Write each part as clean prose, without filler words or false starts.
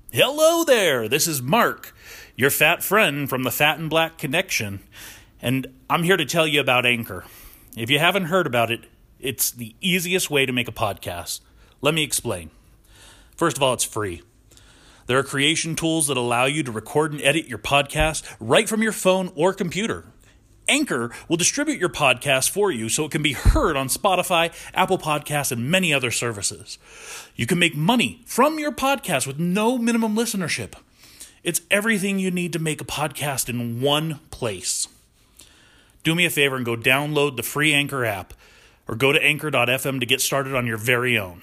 Hello there, this is Mark, your fat friend from the Fat and Black Connection, and I'm here to tell you about Anchor. If you haven't heard about it, it's the easiest way to make a podcast. Let me explain. First of all, it's free. There are creation tools that allow you to record and edit your podcast right from your phone or computer. Anchor will distribute your podcast for you so it can be heard on Spotify, Apple Podcasts, and many other services. You can make money from your podcast with no minimum listenership. It's everything you need to make a podcast in one place. Do me a favor and go download the free Anchor app or go to anchor.fm to get started on your very own.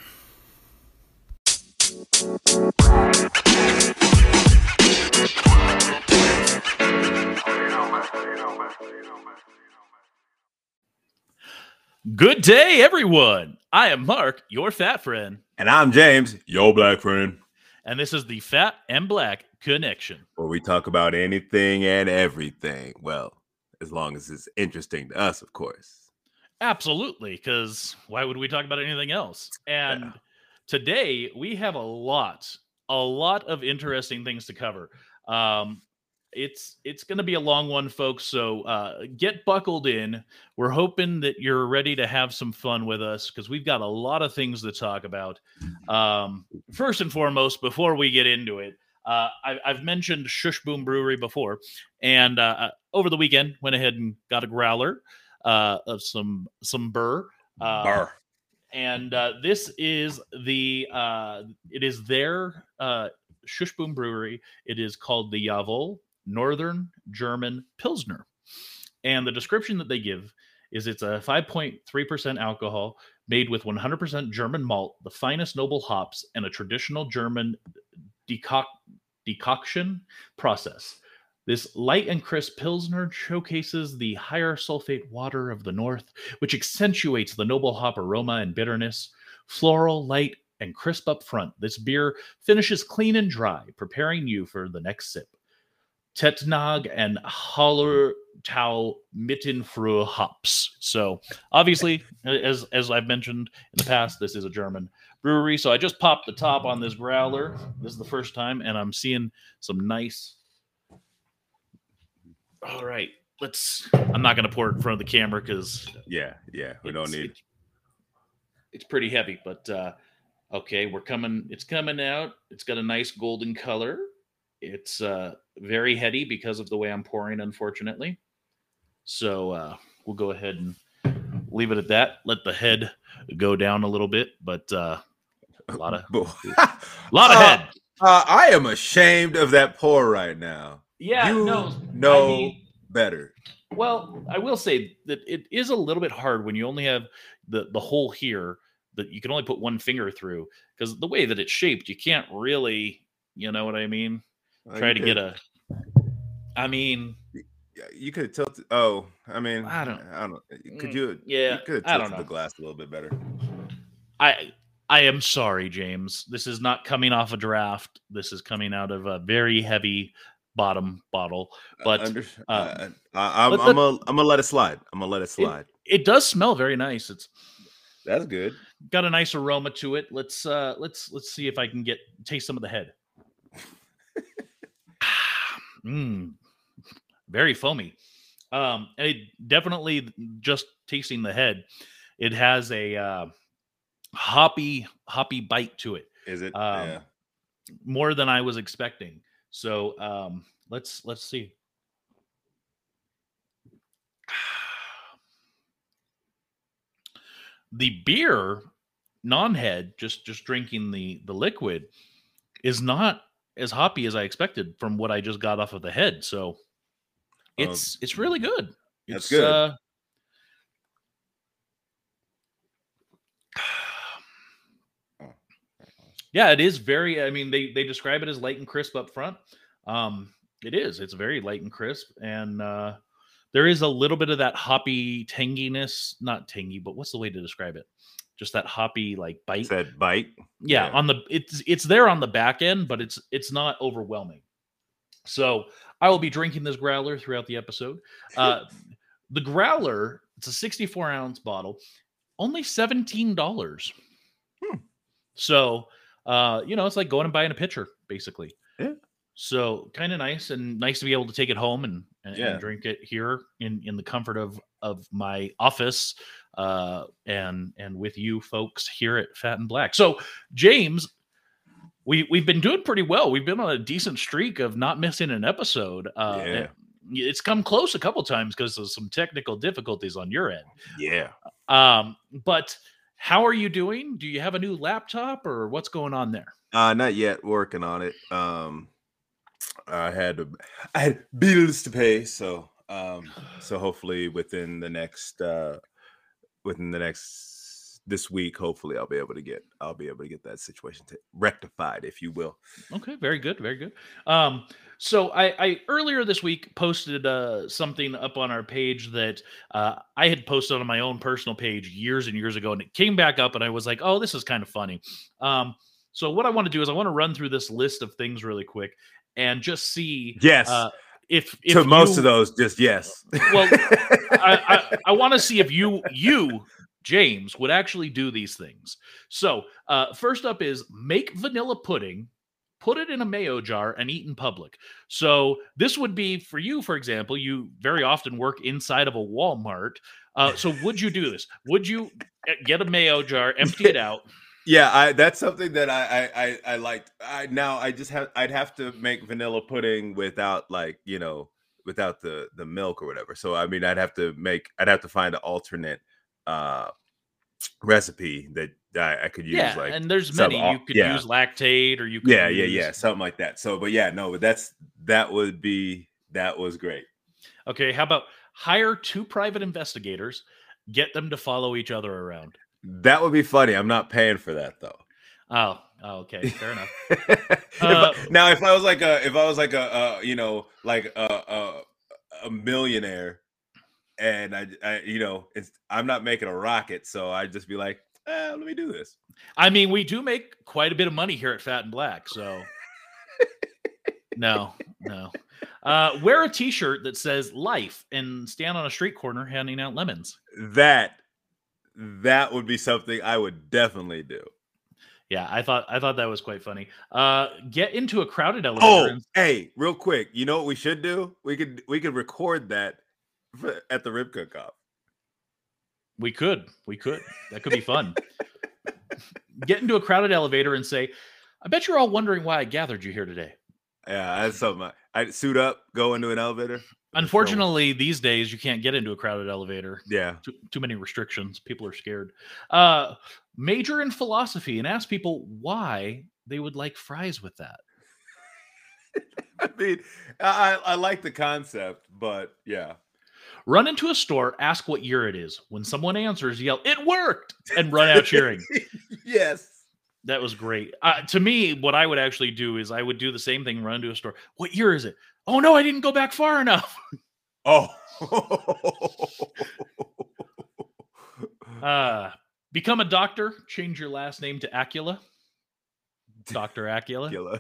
Good day, everyone. I am Mark, your fat friend. And I'm James, your black friend. And this is the Fat and Black Connection, where we talk about anything and everything. Well, as long as it's interesting to us, of course. Absolutely, because why would we talk about anything else? And today we have a lot of interesting things to cover. It's going to be a long one, folks, so get buckled in. We're hoping that you're ready to have some fun with us because we've got a lot of things to talk about. First and foremost, before we get into it, I've mentioned Shush Boom Brewery before, and over the weekend went ahead and got a growler of some burr. And this is it is their Shush Boom Brewery. It is called the Jawohl Northern German Pilsner. And the description that they give is it's a 5.3% alcohol made with 100% German malt, the finest noble hops, and a traditional German decoction process. This light and crisp Pilsner showcases the higher sulfate water of the north, which accentuates the noble hop aroma and bitterness. Floral, light, and crisp up front, this beer finishes clean and dry, preparing you for the next sip. Tetnag and Hallertau Mittenfrüh hops. So, obviously, as I've mentioned in the past, this is a German brewery. So I just popped the top on this growler. This is the first time, and I'm seeing some nice. All right, I'm not going to pour it in front of the camera because we don't need. It's pretty heavy, but okay, it's coming out. It's got a nice golden color. It's very heady because of the way I'm pouring, unfortunately. So we'll go ahead and leave it at that. Let the head go down a little bit, but a lot of head. I am ashamed of that pour right now. Yeah, better. Well, I will say that it is a little bit hard when you only have the hole here that you can only put one finger through, because the way that it's shaped, you can't really, you know what I mean? You could have tilted. Oh, I don't. Could you? Yeah, you could have tilted the glass a little bit better. I am sorry, James. This is not coming off a draft. This is coming out of a very heavy bottom bottle. But I'm gonna let it slide. It does smell very nice. That's good. Got a nice aroma to it. Let's see if I can taste some of the head. Very foamy. And it definitely, just tasting the head, it has a hoppy bite to it. Is it? More than I was expecting. So let's see. The beer, non-head, just drinking the liquid, is not as hoppy as I expected from what I just got off of the head. So it's really good. That's good. Yeah, it is very. I mean, they describe it as light and crisp up front. It is. It's very light and crisp, and there is a little bit of that hoppy tanginess. Not tangy, but what's the way to describe it? Just that hoppy like bite. It's that bite. Yeah, on the it's there on the back end, but it's not overwhelming. So I will be drinking this growler throughout the episode. The growler, it's a 64-ounce bottle, only $17. So, it's like going and buying a pitcher. basically. Yeah. So kind of nice, and nice to be able to take it home and Yeah. drink it here in the comfort of my office, and with you folks here at Fat and Black. So James, we've been doing pretty well. We've been on a decent streak of not missing an episode. Yeah. It's come close a couple times because of some technical difficulties on your end. Yeah. But how are you doing? Do you have a new laptop, or what's going on there? Not yet. Working on it. I had bills to pay, so hopefully within the next this week, hopefully I'll be able to get that situation rectified, if you will. Okay, very good, very good. So I earlier this week posted something up on our page that I had posted on my own personal page years and years ago, and it came back up, and I was like, oh, this is kind of funny. So what I want to do is I want to run through this list of things really quick and just see if to most of those, just yes. Well, I want to see if you James would actually do these things. So first up is make vanilla pudding, put it in a mayo jar, and eat in public. So this would be for you, for example. You very often work inside of a Walmart. So would you do this? Would you get a mayo jar, empty it out? Yeah, that's something that I liked. I'd have to make vanilla pudding without without the milk or whatever. So I mean, I'd have to find an alternate recipe that I could use. Yeah, and there's many. You could use lactate, or you could use... something like that. So, but yeah, no, that was great. Okay, how about hire 2 private investigators, get them to follow each other around? That would be funny. I'm not paying for that though. Oh, okay, fair enough. If I was like a millionaire, and I'm not making a rocket, so I'd just be like, let me do this. I mean, we do make quite a bit of money here at Fat and Black, so no. Wear a T-shirt that says "Life" and stand on a street corner handing out lemons. That would be something I would definitely do. Yeah, I thought that was quite funny. Get into a crowded elevator. Hey, real quick, you know what we should do? We could record that at the Rib Cook-Off. We could. That could be fun. Get into a crowded elevator and say, "I bet you're all wondering why I gathered you here today." Yeah, that's something. I'd suit up, go into an elevator. Unfortunately, these days you can't get into a crowded elevator. Yeah. Too many restrictions. People are scared. Major in philosophy and ask people why they would like fries with that. I mean, I like the concept, but yeah. Run into a store, ask what year it is. When someone answers, yell, "It worked!" and run out cheering. Yes. That was great. To me, what I would actually do is I would do the same thing, run to a store. "What year is it?" "Oh, no, I didn't go back far enough." Oh. Become a doctor. Change your last name to Acula. Dr. Acula.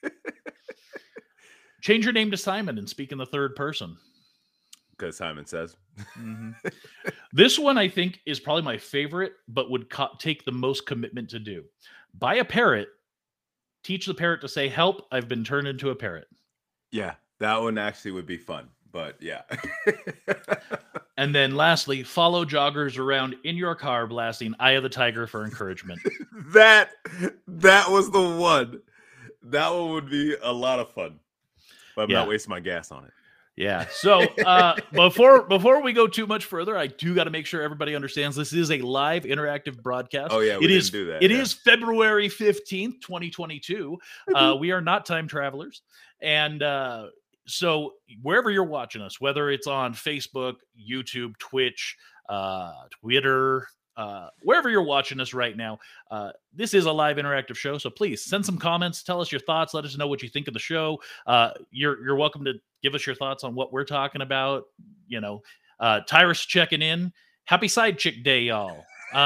Change your name to Simon and speak in the third person. Because Simon says. Mm-hmm. This one, I think, is probably my favorite, but would take the most commitment to do. Buy a parrot. Teach the parrot to say, "Help, I've been turned into a parrot." Yeah, that one actually would be fun, but yeah. And then lastly, follow joggers around in your car blasting "Eye of the Tiger" for encouragement. That was the one. That one would be a lot of fun. But I'm not wasting my gas on it. Yeah. So before we go too much further, I do got to make sure everybody understands this is a live interactive broadcast. Oh yeah, we didn't do that. It is February 15th, 2022. We are not time travelers. And so wherever you're watching us, whether it's on Facebook, YouTube, Twitch, Twitter, wherever you're watching us right now, this is a live interactive show. So please send some comments, tell us your thoughts, let us know what you think of the show. You're welcome to give us your thoughts on what we're talking about. Tyrus checking in. Happy Side Chick Day, y'all.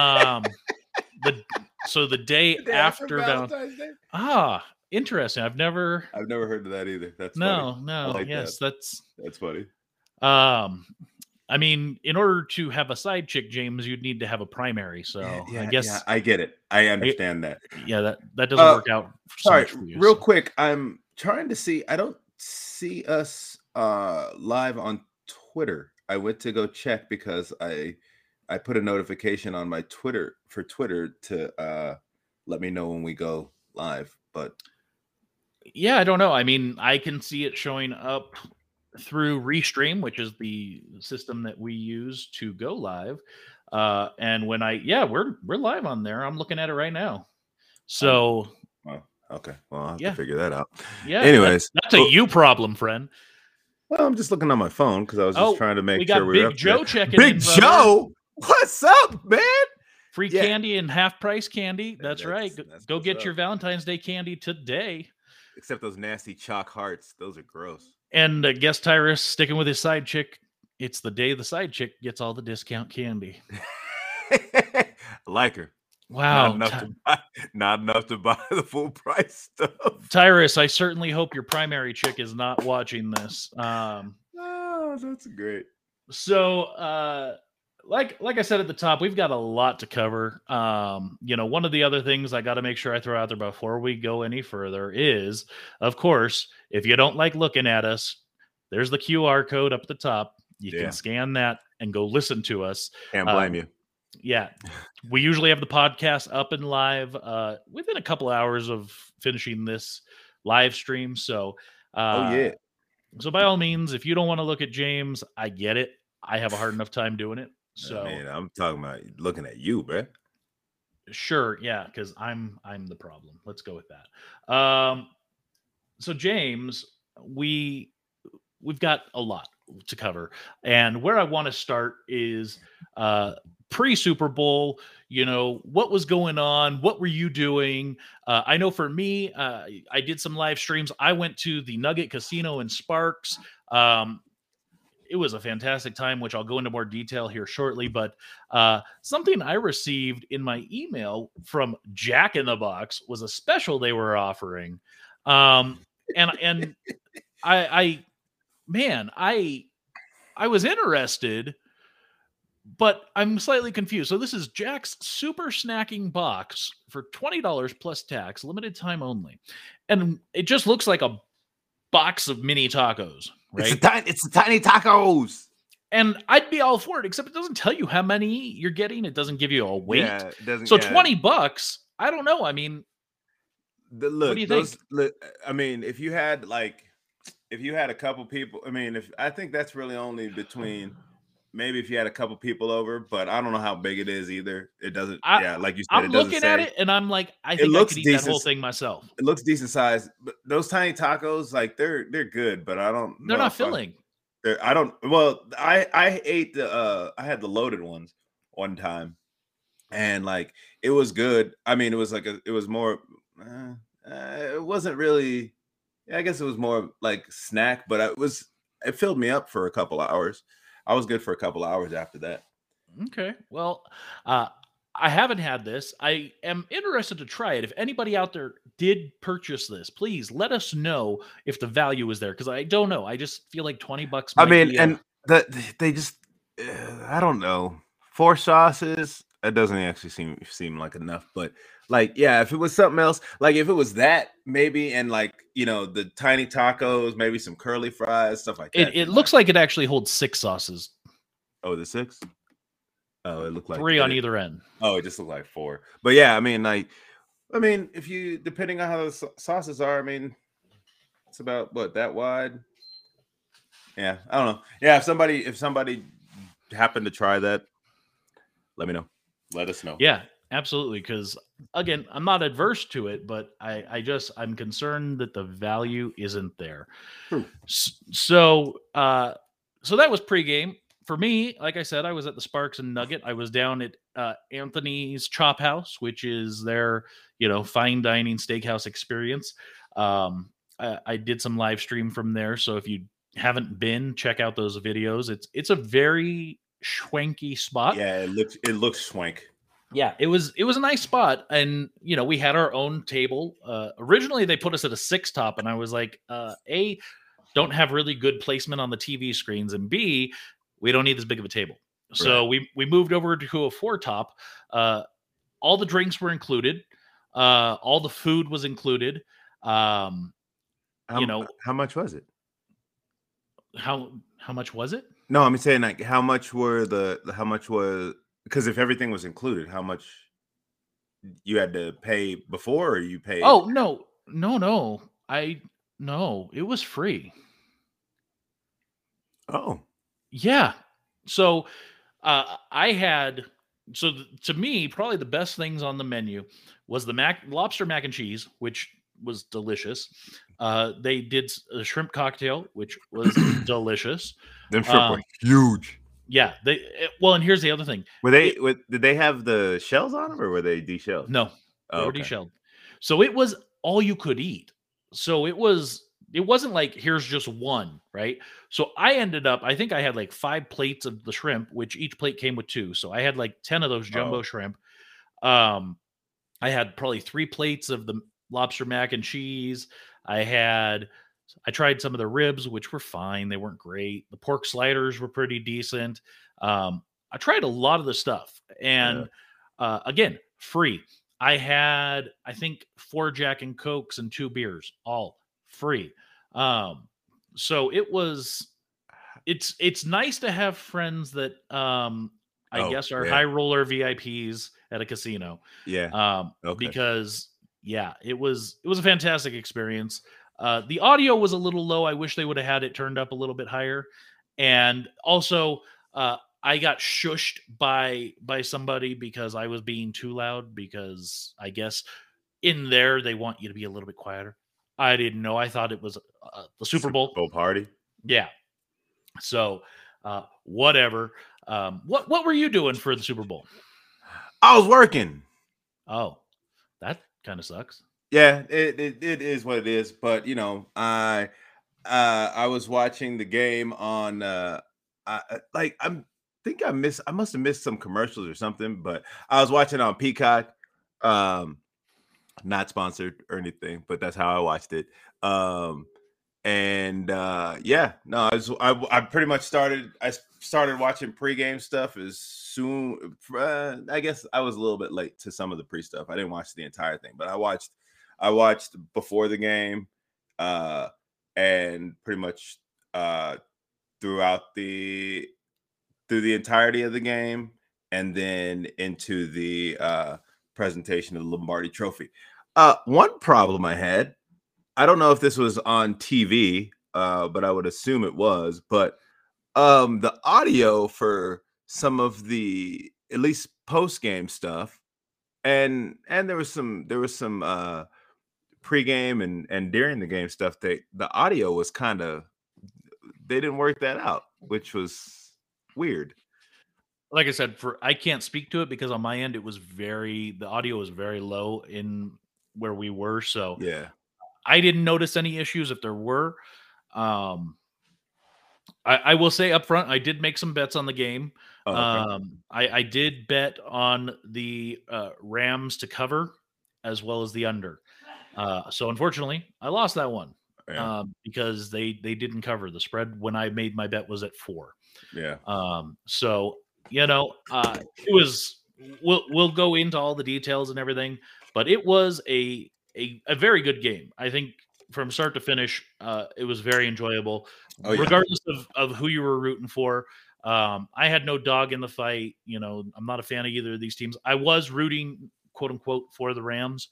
The day after Valentine's Day. Interesting. I've never heard of that either. That's no. Funny. Yes, that's funny. I mean, in order to have a side chick, James, you'd need to have a primary. So I Yeah. guess, I get it. I understand that. yeah, that doesn't Uh, work out so Sorry, much for you. real So. quick. I'm trying to see. I don't see us live on Twitter. I went to go check because I put a notification on my Twitter for Twitter to let me know when we go live. But Yeah, I don't know. I mean, I can see it showing up through Restream, which is the system that we use to go live. And when we're live on there. I'm looking at it right now. So well, okay, well, I'll have to yeah, figure that out. yeah, Anyways, that's a you problem, friend. well, I'm just looking on my phone because I was just trying to we make sure got we were Big up there. Joe checking Big in, brother. Joe, what's up, man? Free Yeah. candy and half price candy. That's right. That's Go what's get up. your Valentine's Day candy today. Except those nasty chalk hearts. Those are gross. And guest Tyrus sticking with his side chick. It's the day the side chick gets all the discount candy. I like her. Wow. Not enough to buy the full price stuff. Tyrus, I certainly hope your primary chick is not watching this. Oh, that's great. So, like I said at the top, we've got a lot to cover. One of the other things I got to make sure I throw out there before we go any further is, of course, if you don't like looking at us, there's the QR code up at the top. You can scan that and go listen to us. Can't blame you. Yeah. We usually have the podcast up and live within a couple hours of finishing this live stream. So, so by all means, if you don't want to look at James, I get it. I have a hard enough time doing it. So, man, I'm talking about looking at you, bro. Sure, yeah, because I'm the problem. Let's go with that. So James, we've got a lot to cover, and where I want to start is pre-Super Bowl. What was going on? What were you doing? I know for me, I did some live streams. I went to the Nugget Casino in Sparks. It was a fantastic time, which I'll go into more detail here shortly. But something I received in my email from Jack in the Box was a special they were offering. And I was interested, but I'm slightly confused. So this is Jack's Super Snacking Box for $20 plus tax, limited time only. And it just looks like a box of mini tacos, right? It's the tiny tacos. And I'd be all for it, except it doesn't tell you how many you're getting. It doesn't give you a weight. Yeah, it doesn't, so $20, I don't know. I mean, what do you think? I mean, if you had a couple people, I think that's really only between maybe if you had a couple people over, but I don't know how big it is either. It doesn't. Like you said, I'm looking at it and I'm like, I think I could eat that whole thing myself. It looks decent size, but those tiny tacos, like they're good, but I don't. They're not filling. I don't. Well, I ate I had the loaded ones one time, and like it was good. I mean, it was like it was more. It wasn't really. I guess it was more like snack, but it filled me up for a couple hours. I was good for a couple hours after that. Okay. Well, I haven't had this. I am interested to try it. If anybody out there did purchase this, please let us know if the value is there. Because I don't know. I just feel like $20. They just, I don't know. 4 sauces. That doesn't actually seem like enough. But like, yeah, if it was something else, like if it was that maybe, and like, the tiny tacos, maybe some curly fries, stuff like that. It looks like it actually holds 6 sauces. Oh, the 6? Oh, it looked like 3 on either end. Oh, it just looked like 4. But yeah, if you, depending on how the sauces are, it's about what, that wide? Yeah, I don't know. Yeah, if somebody happened to try that, let me know. Let us know. Yeah, absolutely. Because again, I'm not adverse to it, but I'm concerned that the value isn't there. True. So that was pregame. For me, like I said, I was at the Sparks and Nugget. I was down at Anthony's Chop House, which is their, fine dining steakhouse experience. I did some live stream from there. So if you haven't been, check out those videos. It's a very schwanky spot. Yeah, it looks swank. Yeah, it was a nice spot, and we had our own table. Originally, they put us at a 6 top, and I was like, A, don't have really good placement on the TV screens, and B, We don't need this big of a table. Right. So we moved over to a 4-top. All the drinks were included. All the food was included. Um, you know, How much was it? how much was it? No, I'm saying like how much were how much was, because if everything was included, how much you had to pay before, or you paid? Oh, no. No. No, it was free. Oh, Yeah. So I had to me probably the best things on the menu was the lobster mac and cheese, which was delicious. They did a shrimp cocktail, which was delicious. them shrimp were Um, huge. yeah, well, and here's the other thing. Did they have the shells on them, or were they deshelled? No, they Oh, were okay. deshelled. So it was all you could eat. So it wasn't like here's just one, right? So I ended up, I think I had like 5 plates of the shrimp, which each plate came with 2. So I had like 10 of those jumbo Oh, shrimp. Um, I had probably 3 plates of the lobster mac and cheese. I tried some of the ribs, which were fine. They weren't great. The pork sliders were pretty decent. I tried a lot of the stuff, yeah. and again, free. I had, I think, 4 Jack and Cokes and 2 beers, all free. Um, so it's nice to have friends that I Oh, guess are yeah. high roller VIPs at a casino. Yeah. Okay. Because yeah, it was a fantastic experience. The audio was a little low. I wish they would have had it turned up a little bit higher. And also, I got shushed by somebody because I was being too loud. Because I guess in there they want you to be a little bit quieter. I didn't know. I thought it was the Super Super Bowl. Bowl party. Yeah. So whatever. What were you doing for the Super Bowl? I was working. Oh, that kind of sucks. Yeah, it is what it is. But I was watching the game on like I must have missed some commercials or something, but I was watching on Peacock. Um Not sponsored or anything, but that's how I watched it. Um and yeah, no, I pretty much started watching pregame stuff as soon I guess I was a little bit late to some of the pre stuff. I didn't watch the entire thing, but I watched before the game, uh and pretty much uh throughout through the entirety of the game, and then into the presentation of the Lombardi Trophy. One problem I had, I don't know if this was on TV, but I would assume it was. But the audio for some of the at least post game stuff, and there was some pregame and during the game stuff. The audio was kind of, they didn't work that out, which was weird. Like I said, for I can't speak to it because on my end the audio was very low in where we were, so Yeah. I didn't notice any issues if there were. Um, I will say up front, I did make some bets on the game. Oh, okay. I did bet on the Rams to cover as well as the under. So unfortunately, I lost that one Yeah. because they didn't cover. The spread when I made my bet was at 4. Yeah. So it was. We'll go into all the details and everything, but it was a very good game. I think from start to finish, it was very enjoyable, Oh, yeah. regardless of who you were rooting for. I had no dog in the fight. I'm not a fan of either of these teams. I was rooting, quote unquote, for the Rams,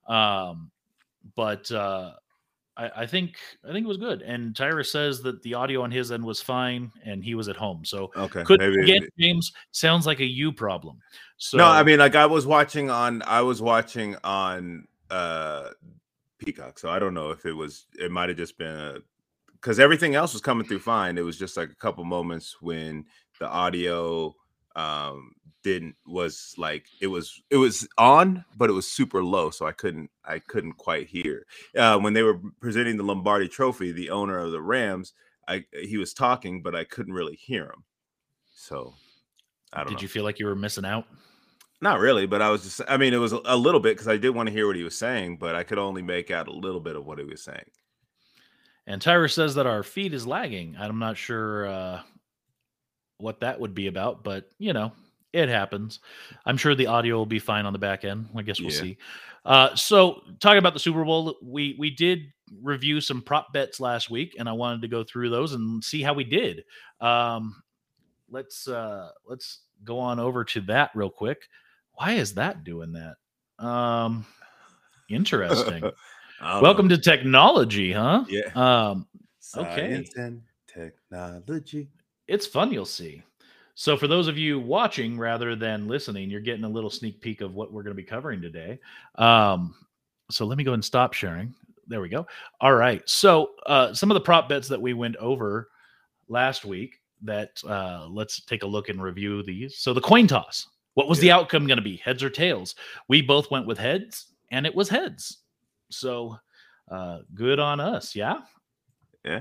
but I think it was good. And Tyrus says that the audio on his end was fine, and he was at home. So Okay. could again, Maybe. James sounds like a you problem. No, I So mean, like I was watching on Peacock, so I don't know if it might have just been because everything else was coming through fine. It was just like a couple moments when the audio didn't was like it was on, but it was super low, so I couldn't quite hear. When they were presenting the Lombardi Trophy, the owner of the Rams, he was talking, but I couldn't really hear him. So I don't did know. you feel like you were missing out? Not really, but I mean, it was a little bit because I did want to hear what he was saying, but I could only make out a little bit of what he was saying. And Tyrus says that our feed is lagging. I'm not sure what that would be about, but it happens. I'm sure the audio will be fine on the back end. I guess we'll Yeah. see. So talking about the Super Bowl, we did review some prop bets last week, and I wanted to go through those and see how we did. Let's go on over to that real quick. Why is that doing that? Interesting. I don't Welcome know. to technology, huh? Yeah. Okay. Science and technology. It's fun, you'll see. So, for those of you watching rather than listening, you're getting a little sneak peek of what we're going to be covering today. So, let me go and stop sharing. There we go. All right. So, some of the prop bets that we went over last week that let's take a look and review these. So, the coin toss. What was the Yeah. outcome going to be? Heads or tails? We both went with heads, and it was heads. So, good on us. Yeah. Yeah.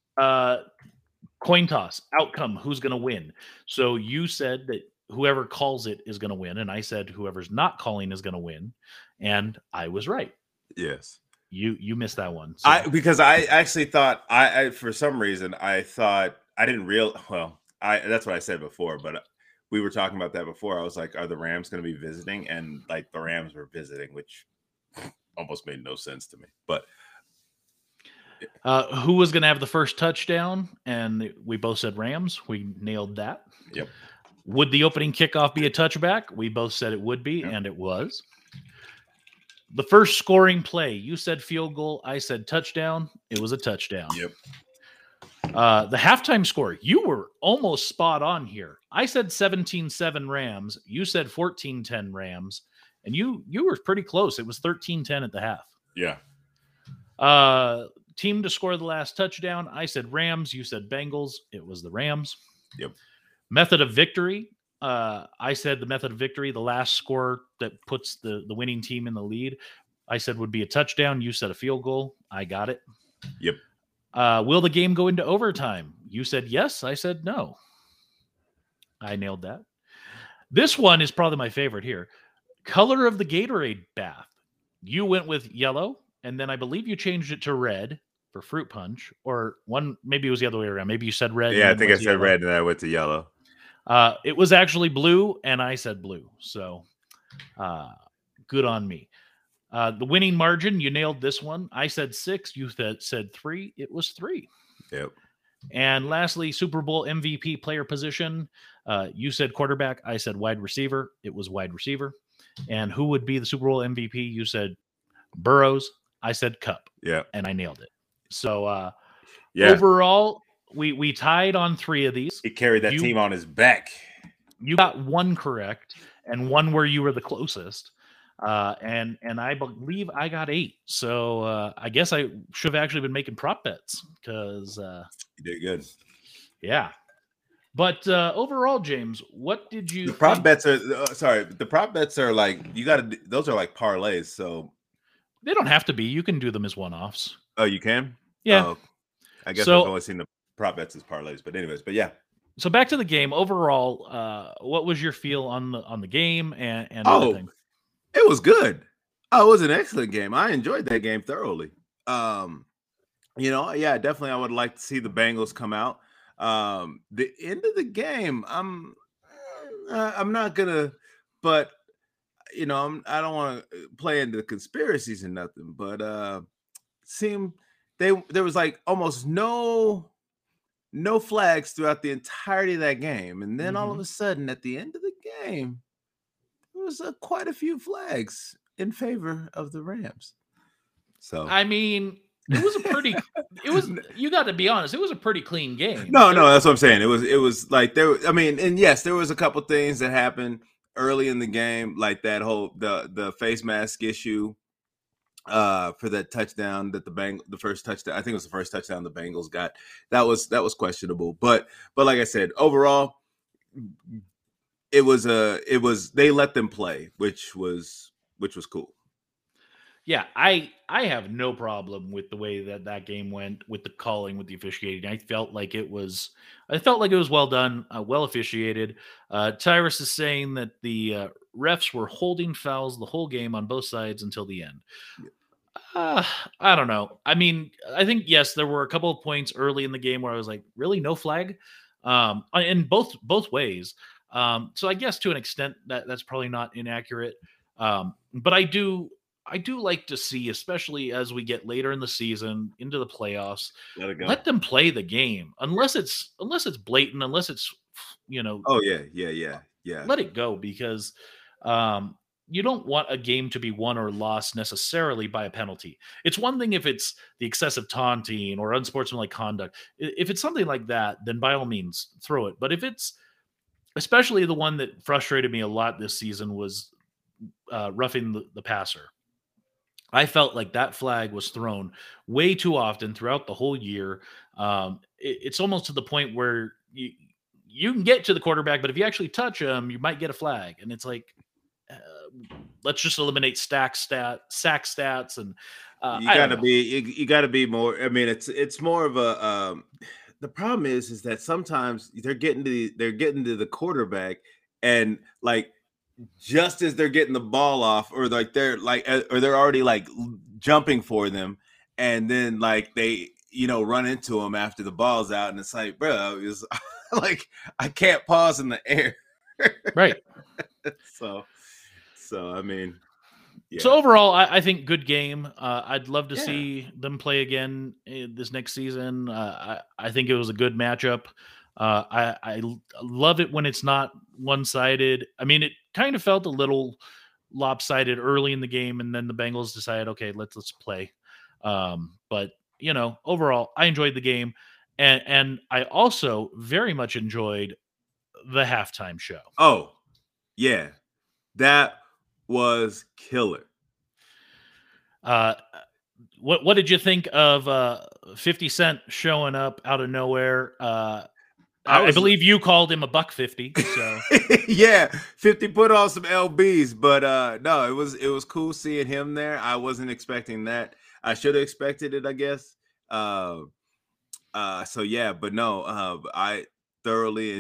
Coin toss outcome, who's going to win? So you said that whoever calls it is going to win, and I said whoever's not calling is going to win, and I was right. Yes. You missed that one. So. Because I actually thought I for some reason I thought I didn't that's what I said before, but we were talking about that before. I was like, are the Rams going to be visiting? And like the Rams were visiting, which almost made no sense to me. But who was going to have the first touchdown? And we both said Rams. We nailed that. Yep. Would the opening kickoff be a touchback? We both said it would be, Yep. and it was. The first scoring play, you said field goal. I said touchdown. It was a touchdown. Yep. The halftime score, you were almost spot on here. I said 17-7 Rams. You said 14-10 Rams. And you were pretty close. It was 13-10 at the half. Yeah. Team to score the last touchdown. I said Rams. You said Bengals. It was the Rams. Yep. Method of victory. I said the method of victory, the last score that puts the winning team in the lead, I said would be a touchdown. You said a field goal. I got it. Yep. Will the game go into overtime? You said yes. I said no. I nailed that. This one is probably my favorite here. Color of the Gatorade bath. You went with yellow, and then I believe you changed it to red for fruit punch, or maybe it was the other way around. Maybe you said red. Yeah, I think I said red, and then I went to yellow. It was actually blue, and I said blue. So good on me. The winning margin, you nailed this one. I said 6. You said 3. It was 3. Yep. And lastly, Super Bowl MVP player position. You said quarterback. I said wide receiver. It was wide receiver. And who would be the Super Bowl MVP? You said Burrows. I said Cup. Yeah. And I nailed it. So overall, we tied on 3 of these. He carried that team on his back. You got 1 correct and 1 where you were the closest. And I believe I got 8. So I guess I should have actually been making prop bets because you did good. Yeah. But overall, James, what did you? The prop bets are the prop bets are like those are like parlays. So they don't have to be. You can do them as one-offs. Oh, you can? Yeah. I guess I've only seen the prop bets as parlays, but anyways, but yeah. So back to the game. Overall, what was your feel on the game and everything? It was good. Oh, it was an excellent game. I enjoyed that game thoroughly. Definitely I would like to see the Bengals come out. The end of the game, I'm not gonna, but I don't want to play into the conspiracies and nothing, but there was like almost no flags throughout the entirety of that game, and then all of a sudden at the end of the game, there was quite a few flags in favor of the Rams. So I mean, it was you got to be honest, it was a pretty clean game. No, that's what I'm saying. It was like yes, there was a couple things that happened early in the game, like that whole the face mask issue for that touchdown that the first touchdown, I think it was the first touchdown the Bengals got. That was questionable. But like I said, overall it was they let them play, which was cool. Yeah, I have no problem with the way that game went, with the calling, with the officiating. I felt like it was well done, well officiated. Tyrus is saying that the refs were holding fouls the whole game on both sides until the end. I don't know. I mean, I think, yes, there were a couple of points early in the game where I was like, really, no flag? in both ways. So I guess to an extent that's probably not inaccurate. But I do like to see, especially as we get later in the season into the playoffs, Let it go. let them play the game unless it's blatant, unless it's Oh yeah, yeah, yeah, yeah. let it go because um, you don't want a game to be won or lost necessarily by a penalty. It's one thing if it's the excessive taunting or unsportsmanlike conduct. If it's something like that, then by all means throw it. But if it's especially the one that frustrated me a lot this season was roughing the passer. I felt like that flag was thrown way too often throughout the whole year. It's almost to the point where you can get to the quarterback, but if you actually touch him, you might get a flag. And it's like, uh, let's just eliminate sack stats, and You I don't gotta know. be you gotta be more. I mean, it's more of a the problem is that sometimes they're getting to the quarterback and like just as they're getting the ball off or like they're like or they're already like jumping for them and then like they run into them after the ball's out and it's like bro it's like I can't pause in the air. Right. so so I mean So yeah overall, I think good game. I'd love to yeah see them play again this next season. I think it was a good matchup. Love it when it's not one sided. I mean, it kind of felt a little lopsided early in the game, and then the Bengals decided, okay, let's play. But overall, I enjoyed the game, and I also very much enjoyed the halftime show. oh yeah that was killer. Uh, what did you think of 50 Cent showing up out of nowhere? I I was believe you called him a buck 50. So yeah, 50 put on some LBs, but no, it was cool seeing him there. I wasn't expecting that. I should have expected it, I guess. Uh so yeah, but no, I thoroughly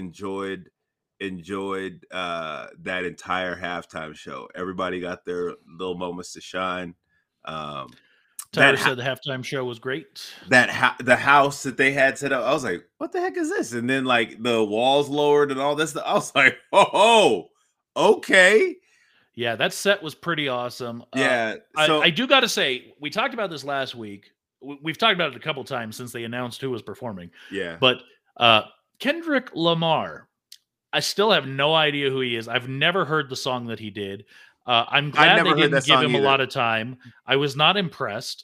enjoyed that entire halftime show. Everybody got their little moments to shine. Um that Tyra said the halftime show was great. the house that they had set up. I was like, what the heck is this? And then like the walls lowered and all this stuff. I was like, oh, okay. Yeah, that set was pretty awesome. Yeah. I So do got to say, we talked about this last week. We've talked about it a couple times since they announced who was performing. yeah, But uh, Kendrick Lamar, I still have no idea who he is. I've never heard the song that he did. I'm I glad they never heard didn't that give song him a either. lot of time. I was not impressed.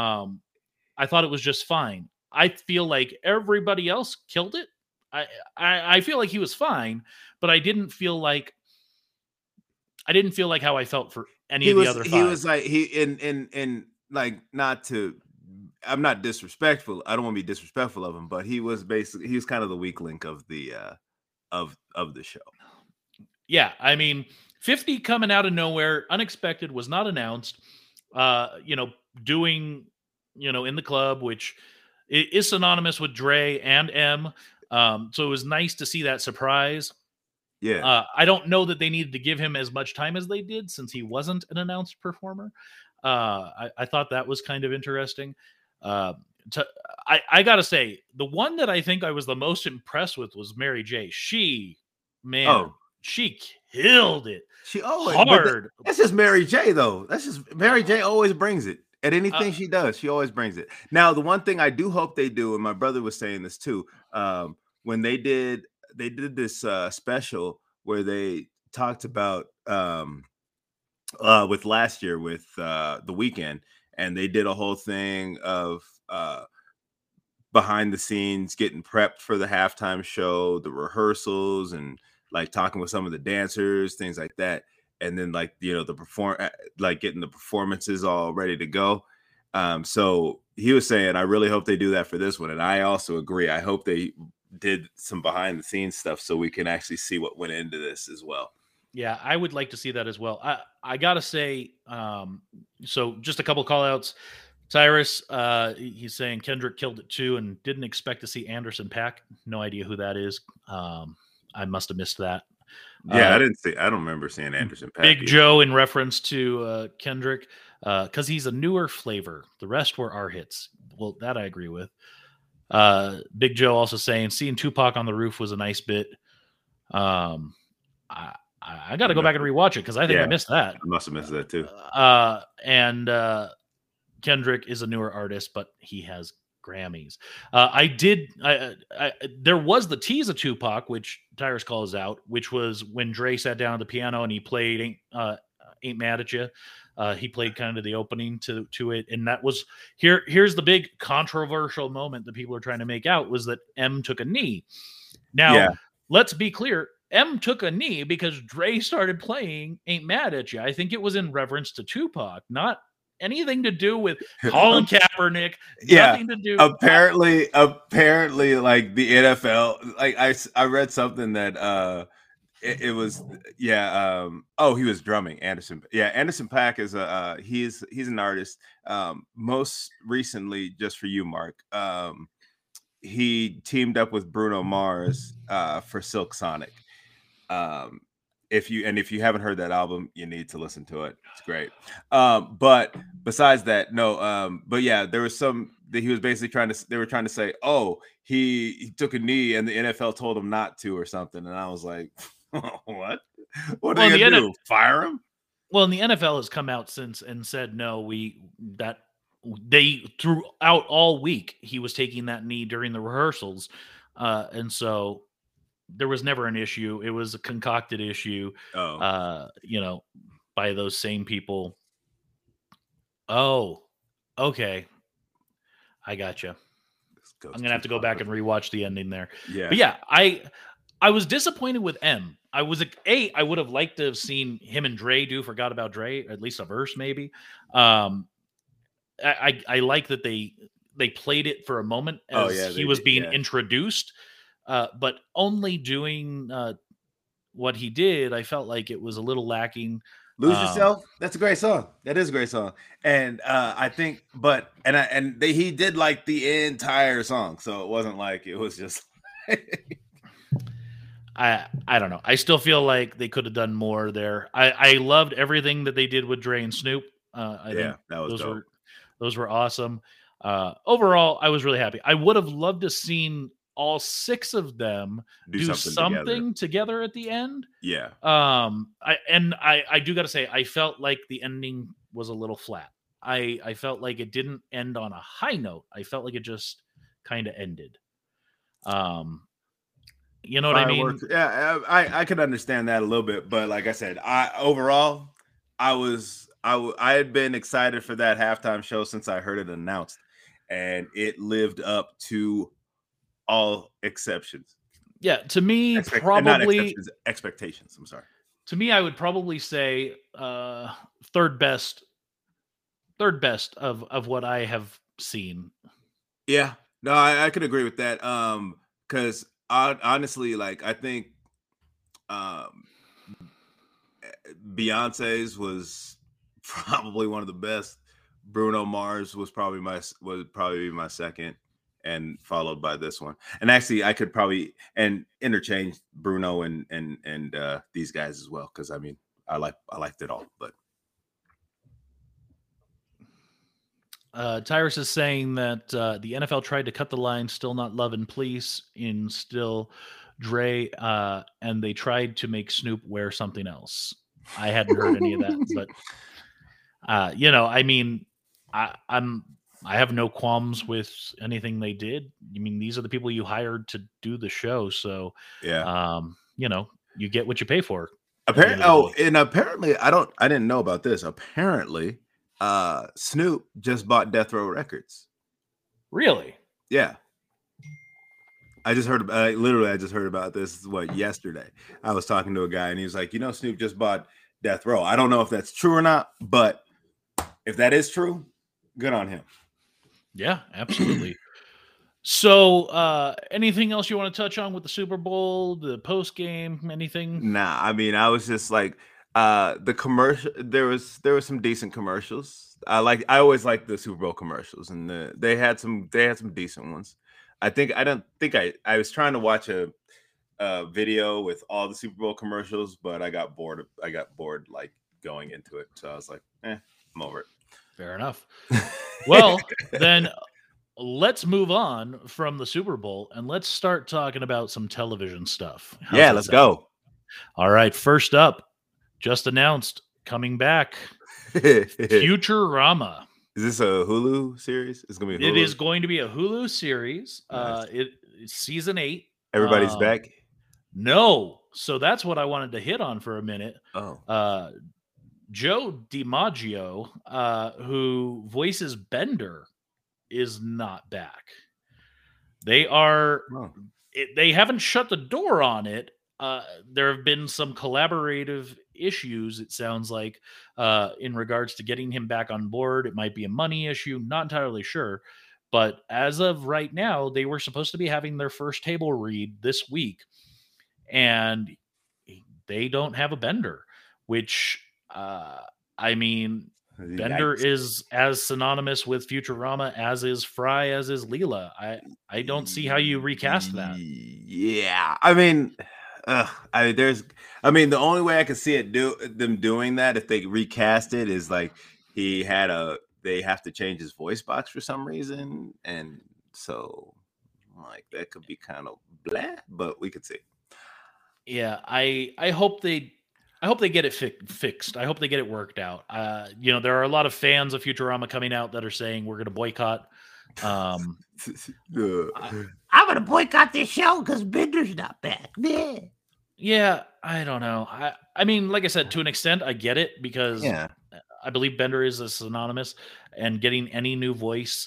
I thought it was just fine. I feel like everybody else killed it. I feel like he was fine, but I didn't feel like how I felt for any of the other He five. was like he in like not to I'm not disrespectful. I don't want to be disrespectful of him, but he was kind of the weak link of the of the show. Yeah, I mean, 50 coming out of nowhere, unexpected, was not announced. You know, doing in the club, which is synonymous with Dre and M. So it was nice to see that surprise. Yeah. I don't know that they needed to give him as much time as they did since he wasn't an announced performer. I thought that was kind of interesting. Uh, to, I gotta say, the one that I think I was the most impressed with was Mary J. Man, Oh, she killed it she always, but hard. that's just Mary J. Though. That's just Mary J. Always brings it at Uh, anything she does. She always brings it. Now, the one thing I do hope they do, and my brother was saying this too, when they did this special where they talked about with last year with the weekend, and they did a whole thing of behind the scenes getting prepped for the halftime show, the rehearsals, and like talking with some of the dancers, things like that. And then like the like getting the performances all ready to go. So he was saying, I really hope they do that for this one, and I also agree. I hope they did some behind the scenes stuff so we can actually see what went into this as well. yeah, I would like to see that as well. I gotta say, so just a couple call outs. Cyrus, he's saying Kendrick killed it too and didn't expect to see Anderson Pack. No idea who that is. I must have missed that. Yeah, Uh, I don't remember seeing Anderson Paak Big either. Joe in reference to Kendrick, because he's a newer flavor. The rest were our hits. Well, that I agree with. Big Joe also saying seeing Tupac on the roof was a nice bit. I got to go back and rewatch it because I think I missed that. I must have missed that too. And Kendrick is a newer artist, but he has Grammys. There was the tease of Tupac, which Tyrus calls out, which was when Dre sat down at the piano and he played Ain't Mad at You. He played kind of the opening to it, and that was here's the big controversial moment that people are trying to make out was that M took a knee. Now, let's be clear. M took a knee because Dre started playing Ain't Mad at You. I think it was in reverence to Tupac, not anything to do with Colin Kaepernick. Nothing to do. Apparently, like the NFL, like I read something that it was he was drumming. Anderson .Paak is he's an artist. Most recently, just for you, Mark, he teamed up with Bruno Mars for Silk Sonic. If you haven't heard that album, you need to listen to it. It's great. But besides that, no. But yeah, there was some that he was basically they were trying to say, oh, he took a knee and the NFL told him not to or something. And I was like, what? What are they gonna do? Fire him? Well, and the NFL has come out since and said no. They throughout all week he was taking that knee during the rehearsals, and so. There was never an issue. It was a concocted issue, by those same people. Oh, okay. I gotcha. I'm going to have to go back and rewatch the ending there. Yeah. But yeah, I was disappointed with M. I would have liked to have seen him and Dre do Forgot About Dre, or at least a verse maybe. I like that they played it for a moment as he was being introduced. But only doing what he did, I felt like it was a little lacking. Lose Yourself. That's a great song. That is a great song. And I think, he did like the entire song, so it wasn't like it was just. I don't know. I still feel like they could have done more there. I loved everything that they did with Dre and Snoop. I think that was dope. Those were awesome. Overall, I was really happy. I would have loved to seen all 6 of them do something together at the end. Yeah. I do got to say, I felt like the ending was a little flat. I felt like it didn't end on a high note. I felt like it just kind of ended. You know what I mean? Yeah, I could understand that a little bit, but like I said, I had been excited for that halftime show since I heard it announced, and it lived up to all exceptions. Yeah, to me, probably expectations. I'm sorry. To me, I would probably say third best of what I have seen. Yeah, no, I could agree with that. Because honestly, like I think Beyonce's was probably one of the best. Bruno Mars was probably my second. And followed by this one. And actually, I could probably interchange Bruno and these guys as well, because I mean, I liked it all. But Tyrus is saying that the NFL tried to cut the line "Still Not Lovin' Police" in "Still Dre," and they tried to make Snoop wear something else. I hadn't heard any of that, but I mean, I have no qualms with anything they did. I mean, these are the people you hired to do the show. So, you get what you pay for. Apparently, I didn't know about this. Apparently, Snoop just bought Death Row Records. Really? Yeah. I just heard about this yesterday. I was talking to a guy and he was like, Snoop just bought Death Row. I don't know if that's true or not, but if that is true, good on him. Yeah, absolutely. So, anything else you want to touch on with the Super Bowl, the post game, anything? Nah, I mean, I was just like, the commercial. There was some decent commercials. I always like the Super Bowl commercials, and they had some decent ones. I was trying to watch a video with all the Super Bowl commercials, but I got bored like going into it, so I was like, I'm over it. Fair enough. Well, then let's move on from the Super Bowl and let's start talking about some television stuff. How's Yeah, that let's sound? go. All right, first up, just announced coming back, Is Futurama. this a Hulu series? It's gonna be It Hulu. is going to be a Hulu series. Nice. It's season 8. Everybody's back. No, so that's what I wanted to hit on for a minute. Oh, Joe DiMaggio, who voices Bender, is not back. They are. oh. They haven't shut the door on it. There have been some collaborative issues, it sounds like, in regards to getting him back on board. It might be a money issue, not entirely sure. But as of right now, they were supposed to be having their first table read this week, and they don't have a Bender, which, I mean, Bender Yikes. is as synonymous with Futurama as is Fry, as is Leela. I don't see how you recast that. Yeah, I mean, the only way I could see them doing that if they recast it is like they have to change his voice box for some reason, and so like that could be kind of blah, but we could see. Yeah, I hope they get it fixed. I hope they get it worked out. There are a lot of fans of Futurama coming out that are saying we're going to boycott. Uh, I'm gonna boycott this show because Bender's not back. Yeah. Yeah, I don't know. I mean, like I said, to an extent, I get it because yeah, I believe Bender is a synonymous, and getting any new voice.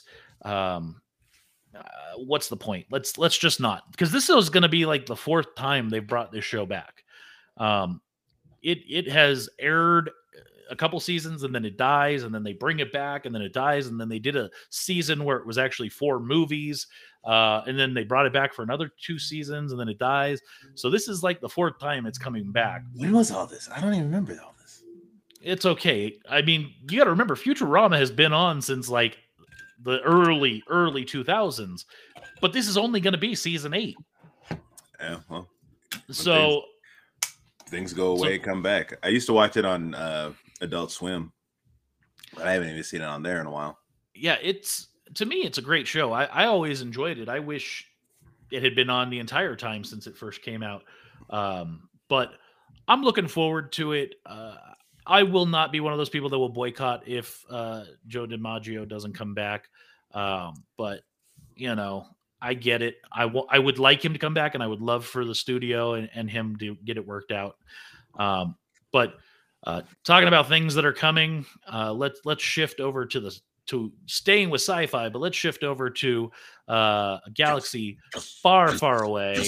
What's the point? Let's just not, because this is going to be like the 4th time they've brought this show back. It has aired a couple seasons and then it dies, and then they bring it back and then it dies, and then they did a season where it was actually 4 movies, and then they brought it back for another 2 seasons and then it dies. So this is like the 4th time it's coming back. when was all this? I don't even remember all this. It's okay. I mean, you got to remember, Futurama has been on since like the early 2000s, but this is only going to be season 8. Yeah, well, So things go away, come back. I used to watch it on Adult Swim, but I haven't even seen it on there in a while. yeah, to me, it's a great show. I always enjoyed it. I wish it had been on the entire time since it first came out. But I'm looking forward to it. I will not be one of those people that will boycott if Joe DiMaggio doesn't come back. But I get it. I would like him to come back, and I would love for the studio and him to get it worked out. But talking about things that are coming, let's shift over to staying with sci-fi, but let's shift over to a galaxy far, far away.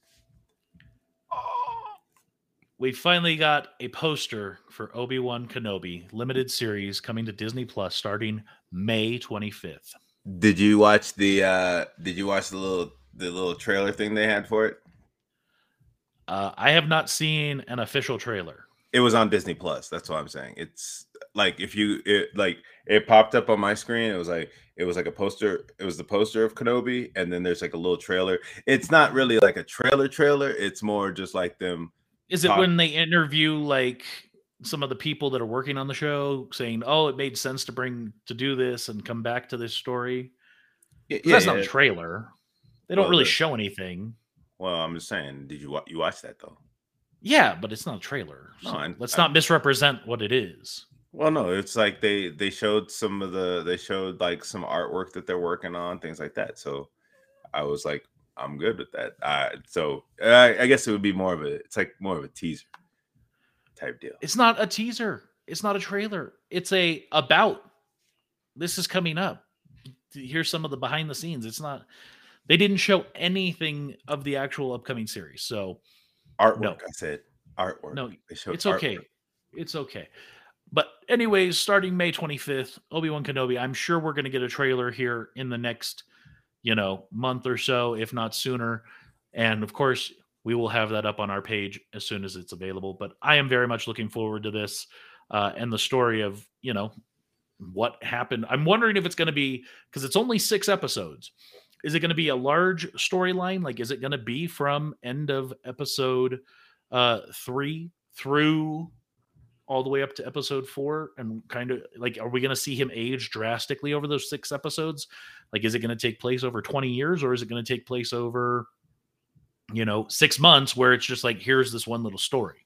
We finally got a poster for Obi-Wan Kenobi limited series coming to Disney Plus starting May 25th. Did you watch the little trailer thing they had for it? I have not seen an official trailer. It was on Disney Plus. That's what I'm saying. It's like it popped up on my screen. It was like a poster. It was the poster of Kenobi, and then there's like a little trailer. It's not really like a trailer. It's more just like them. Is it when they interview like some of the people that are working on the show saying, "Oh, it made sense to do this and come back to this story"? Yeah, that's not a trailer. They don't really show anything. Well, I'm just saying. Did you watch that though? Yeah, but it's not a trailer. So no, let's not misrepresent what it is. Well, no, it's like they showed some like some artwork that they're working on, things like that. So I was like, I'm good with that. I guess it would be more of a teaser type deal. It's not a teaser. It's not a trailer. It's about this is coming up. Here's some of the behind the scenes. It's not. They didn't show anything of the actual upcoming series. So artwork. No. I said artwork. No, it's okay. Artwork. It's okay. But anyways, starting May 25th, Obi-Wan Kenobi. I'm sure we're going to get a trailer here in the next, month or so, if not sooner. And of course, we will have that up on our page as soon as it's available. But I am very much looking forward to this and the story of, what happened. I'm wondering if it's going to be, because it's only 6 episodes. Is it going to be a large storyline? Like, is it going to be from end of episode 3 through all the way up to episode 4, and kind of like, are we going to see him age drastically over those 6 episodes? Like, is it going to take place over 20 years, or is it going to take place over, 6 months, where it's just like, here's this one little story?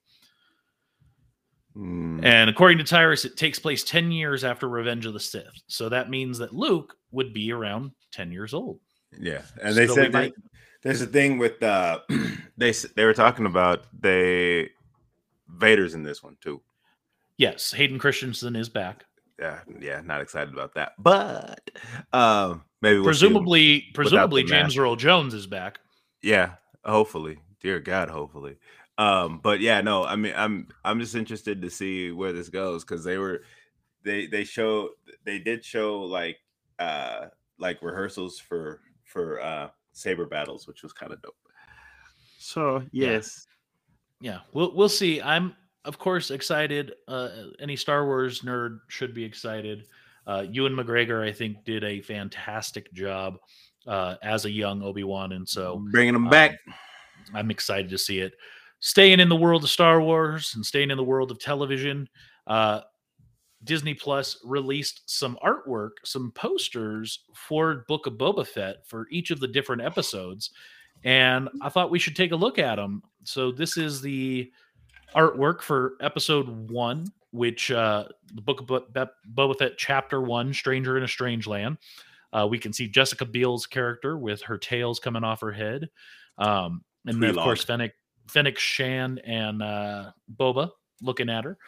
And according to Tyrus, it takes place 10 years after Revenge of the Sith. So that means that Luke would be around 10 years old. Yeah. And they said there's a thing with they were talking about Vader's in this one too. Yes, Hayden Christensen is back. Yeah, not excited about that. But maybe we'll presumably James Earl Jones is back. Yeah, hopefully. Dear God, hopefully. But yeah, no, I mean, I'm just interested to see where this goes, because they did show like rehearsals for saber battles, which was kind of dope. So yes, yeah, we'll see. I'm of course excited. Any Star Wars nerd should be excited. Ewan McGregor, I think, did a fantastic job as a young Obi-Wan, and so bringing him back. I'm excited to see it. Staying in the world of Star Wars and staying in the world of television, Disney Plus released some artwork, some posters for Book of Boba Fett for each of the different episodes, and I thought we should take a look at them. So this is the artwork for episode 1, which the Book of Boba Fett Chapter 1, Stranger in a Strange Land. We can see Jessica Biel's character with her tails coming off her head. And then, of course, Fennec Shan and Boba looking at her.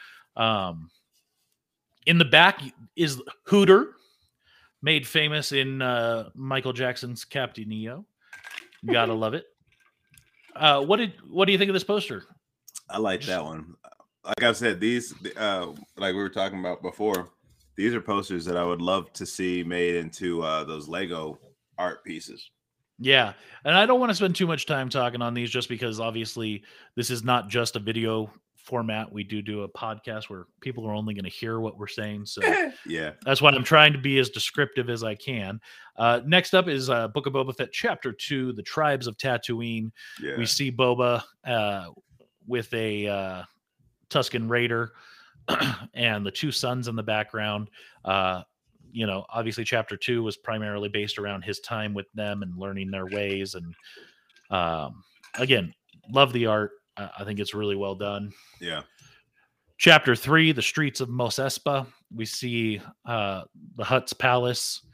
In the back is Hooter, made famous in Michael Jackson's Captain Neo. Gotta love it. What do you think of this poster? I like that one. Like I've said, these like we were talking about before, these are posters that I would love to see made into those Lego art pieces. Yeah, and I don't want to spend too much time talking on these, just because obviously this is not just a video format. We do a podcast where people are only going to hear what we're saying. So yeah, that's why I'm trying to be as descriptive as I can. Next up is Book of Boba Fett Chapter 2, The Tribes of Tatooine. Yeah. We see Boba with a Tusken Raider and the 2 sons in the background. Obviously Chapter 2 was primarily based around his time with them and learning their ways. And again, love the art. I think it's really well done. Yeah. Chapter 3, The Streets of Mos Espa. We see the Hutt's palace.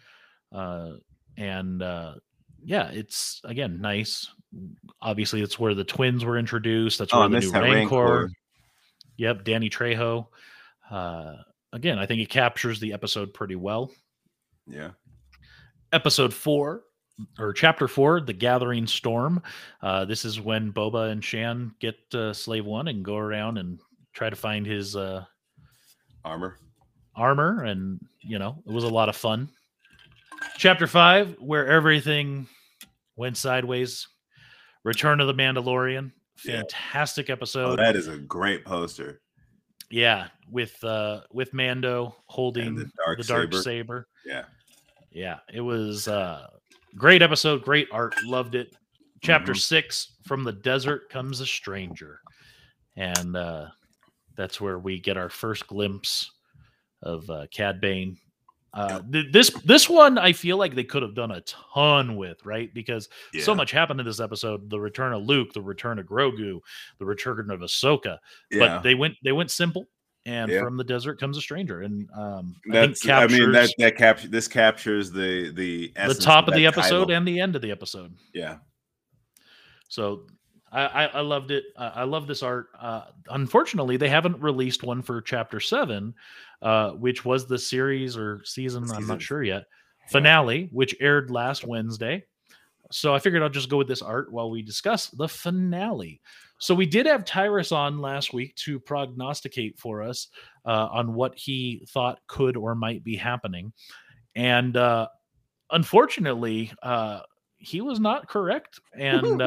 It's, again, nice. Obviously, it's where the twins were introduced. That's where the new Rancor. Yep, Danny Trejo. Again, I think it captures the episode pretty well. Yeah. Episode 4, or Chapter 4, The Gathering Storm. This is when Boba and Shan get Slave One and go around and try to find his armor. And, it was a lot of fun. Chapter 5, where everything went sideways. Return of the Mandalorian. Fantastic episode. Oh, that is a great poster. Yeah, with Mando holding the dark saber. Yeah, it was great episode, great art, loved it. Chapter 6, From the Desert Comes a Stranger, and that's where we get our first glimpse of Cad Bane. This one, I feel like they could have done a ton with, right? Because so much happened in this episode: the return of Luke, the return of Grogu, the return of Ahsoka. But they went simple, and from the desert comes a stranger, and this captures the top of the episode and the end of the episode. Yeah. So I loved it. I love this art. Unfortunately, they haven't released one for Chapter 7, which was the series or season, I'm not sure yet, finale, which aired last Wednesday. So I figured I'll just go with this art while we discuss the finale. So we did have Tyrus on last week to prognosticate for us on what he thought could or might be happening. And unfortunately, he was not correct. And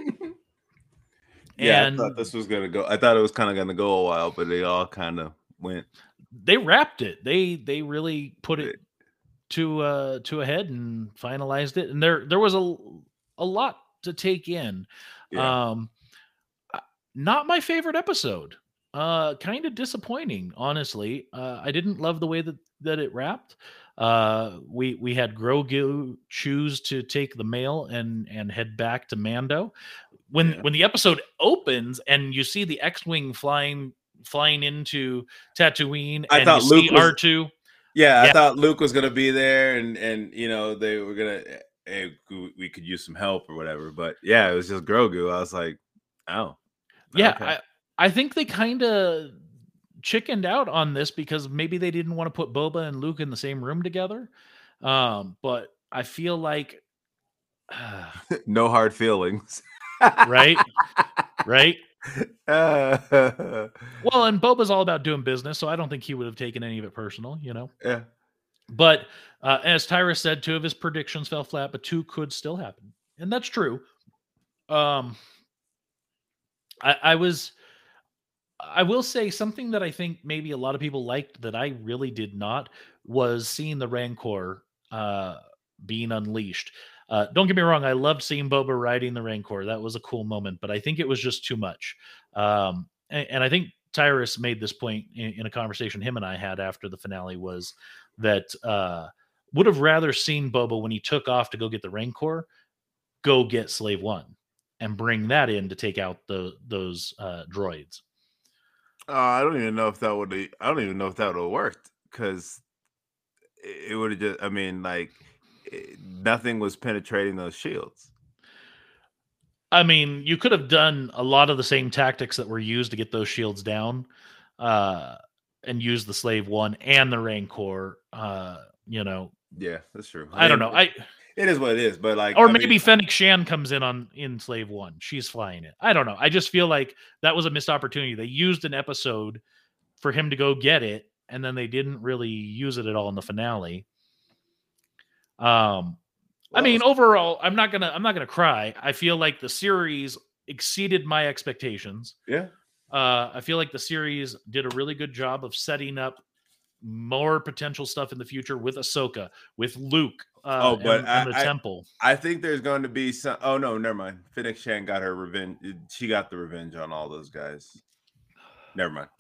I thought this was gonna go. I thought it was kind of gonna go a while, but they all kind of went. They wrapped it. They really put it to a head and finalized it. And there was a lot to take in. Yeah. Not my favorite episode. Kind of disappointing, honestly. I didn't love the way that it wrapped. We had Grogu choose to take the mail and head back to Mando. When the episode opens and you see the X-wing flying into Tatooine, I and you thought Luke see was. R2. Yeah, I Yeah, thought Luke was gonna be there, and they were gonna. Hey, we could use some help or whatever. But yeah, it was just Grogu. I was like, oh, yeah. okay. I think they kind of chickened out on this because maybe they didn't want to put Boba and Luke in the same room together. But I feel like, No hard feelings. right, right. Uh, Well, and Boba's all about doing business, so I don't think he would have taken any of it personal, yeah. But as Tyrus said, 2 of his predictions fell flat, but 2 could still happen, and that's true. Um, I was, I will say something that I think maybe a lot of people liked that I really did not was seeing the Rancor being unleashed. Don't get me wrong, I loved seeing Boba riding the Rancor. That was a cool moment, but I think it was just too much. And I think Tyrus made this point in a conversation him and I had after the finale was that would have rather seen Boba when he took off to go get the Rancor, go get Slave One and bring that in to take out those droids. I don't even know if that would. I don't even know if that would have worked because it would have just. I mean, like nothing was penetrating those shields. I mean, you could have done a lot of the same tactics that were used to get those shields down, and use the Slave One and the Rancor. Yeah, that's true. I don't know. It is what it is, but like, or maybe Fennec Shan comes in Slave One. She's flying it. I don't know. I just feel like that was a missed opportunity. They used an episode for him to go get it, and then they didn't really use it at all in the finale. I mean, overall, I'm not gonna cry. I feel like the series exceeded my expectations. Yeah. I feel like the series did a really good job of setting up more potential stuff in the future with Ahsoka, with Luke, and the temple. I think there's going to be some. Oh no, never mind. Fennec Shan got her revenge. She got the revenge on all those guys. Never mind.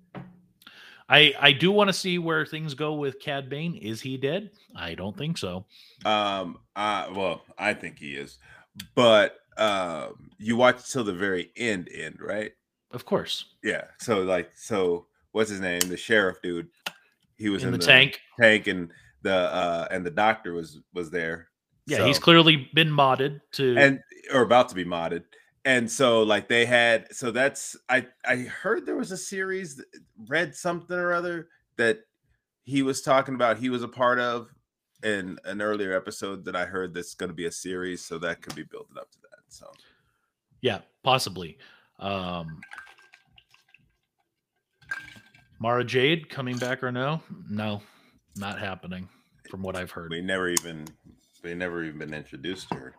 I do want to see where things go with Cad Bane. Is he dead? I don't think so. Well, I think he is, but you watch till the very end, right? Of course. Yeah. So what's his name? The sheriff dude. He was in the tank, and the doctor was there. Yeah, so, he's clearly been modded or about to be modded. And so like they had, so that's, I heard there was a series, read something or other that he was talking about, he was a part of in an earlier episode that I heard that's going to be a series. So that could be building up to that. So yeah, possibly. Mara Jade coming back or no? No, not happening from what I've heard. They never even been introduced to her.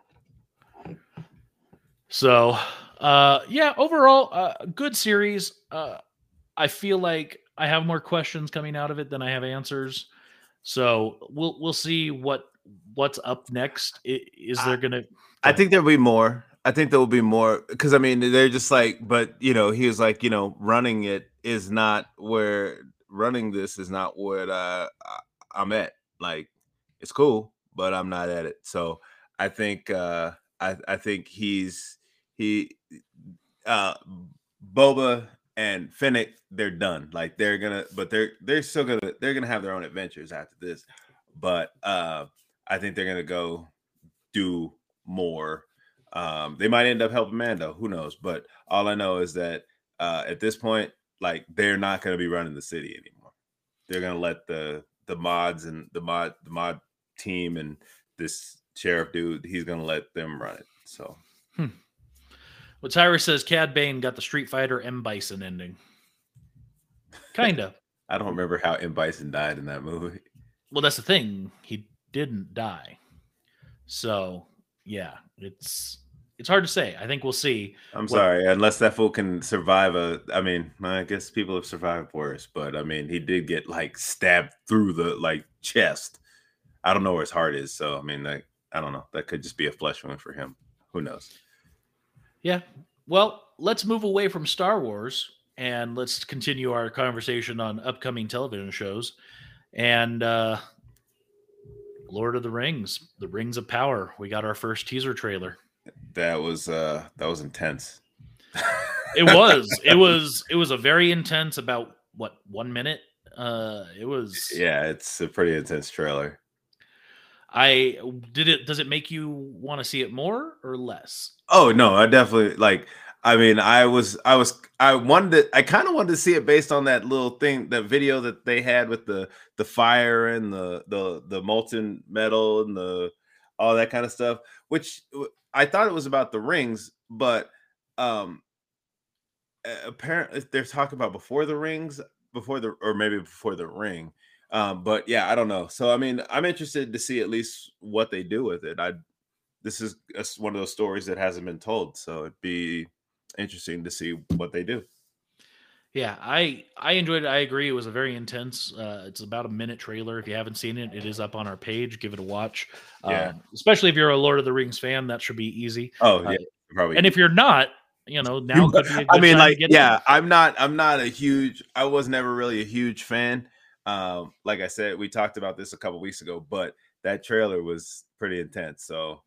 So, yeah, overall, good series. I feel like I have more questions coming out of it than I have answers. So we'll see what's up next. Is there gonna? I think there'll be more. I think there will be more because I mean they're just like, but he was like, running it is not where running this is not what I'm at. Like it's cool, but I'm not at it. So I think I think Boba and Fennec, they're done. Like they're gonna have their own adventures after this. But I think they're gonna go do more. They might end up helping Mando, who knows? But all I know is that at this point, like they're not going to be running the city anymore. They're going to let the mods and the mod team and this sheriff dude, he's going to let them run it. So, Well, Tyrus says Cad Bane got the Street Fighter M. Bison ending. Kinda. I don't remember how M. Bison died in that movie. Well, that's the thing. He didn't die. So yeah, it's hard to say. I think we'll see. I'm sorry, unless that fool can survive I guess people have survived worse, but I mean, he did get like stabbed through the chest. I don't know where his heart is, so I mean, I don't know. That could just be a flesh wound for him. Who knows? Yeah. Well, let's move away from Star Wars and let's continue our conversation on upcoming television shows. And Lord of the Rings, The Rings of Power. We got our first teaser trailer. That was intense. It was a very intense, about what, 1 minute. It was. Yeah, it's a pretty intense trailer. Does it make you want to see it more or less? Oh no, I definitely like. I mean, I kind of wanted to see it based on that little thing, that video that they had with the fire and the molten metal and all that kind of stuff. Which I thought it was about the rings, but apparently they're talking about before the rings, or maybe before the ring. But yeah, I don't know. So I mean, I'm interested to see at least what they do with it. This is one of those stories that hasn't been told, so it'd be interesting to see what they do. Yeah, I enjoyed it. I agree. It was a very intense. It's about a minute trailer. If you haven't seen it, it is up on our page. Give it a watch. Yeah. Especially if you're a Lord of the Rings fan, that should be easy. Oh yeah, probably. And if you're not, now could be a good I mean, time like, to get yeah, in. I was never really a huge fan. Like I said, we talked about this a couple weeks ago, but that trailer was pretty intense. So,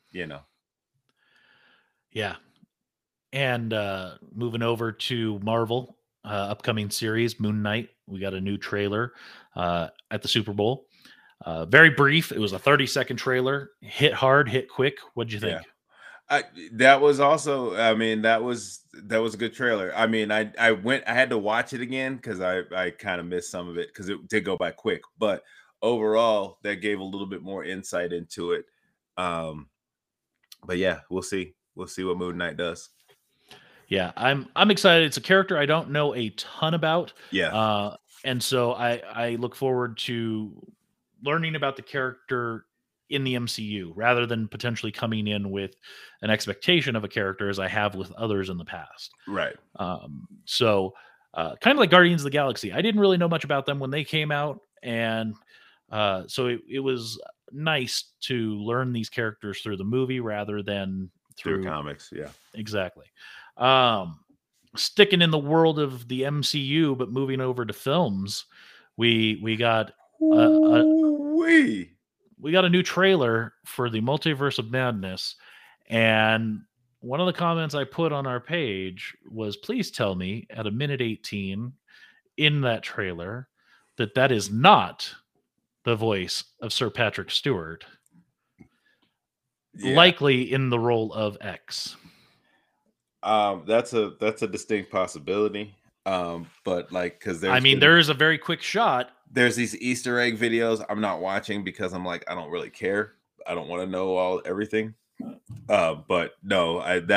Yeah. And moving over to Marvel, upcoming series, Moon Knight. We got a new trailer at the Super Bowl. Very brief. It was a 30-second trailer. Hit hard, hit quick. What'd you think? Yeah. That was also, I mean, that was a good trailer. I mean, I had to watch it again because I kind of missed some of it because it did go by quick. But overall, that gave a little bit more insight into it. But yeah, we'll see. We'll see what Moon Knight does. Yeah, I'm excited. It's a character I don't know a ton about. Yeah. And so I look forward to learning about the character in the MCU rather than potentially coming in with an expectation of a character as I have with others in the past. Right. So kind of like Guardians of the Galaxy. I didn't really know much about them when they came out. And so it was nice to learn these characters through the movie rather than through comics. Yeah, exactly. Sticking in the world of the MCU, but moving over to films, we got we got a new trailer for the Multiverse of Madness, and one of the comments I put on our page was, please tell me at a minute 18 in that trailer that is not the voice of Sir Patrick Stewart, likely in the role of X. That's a distinct possibility. But like, because there is a very quick shot. There's these Easter egg videos I'm not watching because I'm like, I don't really care. I don't want to know everything. But no,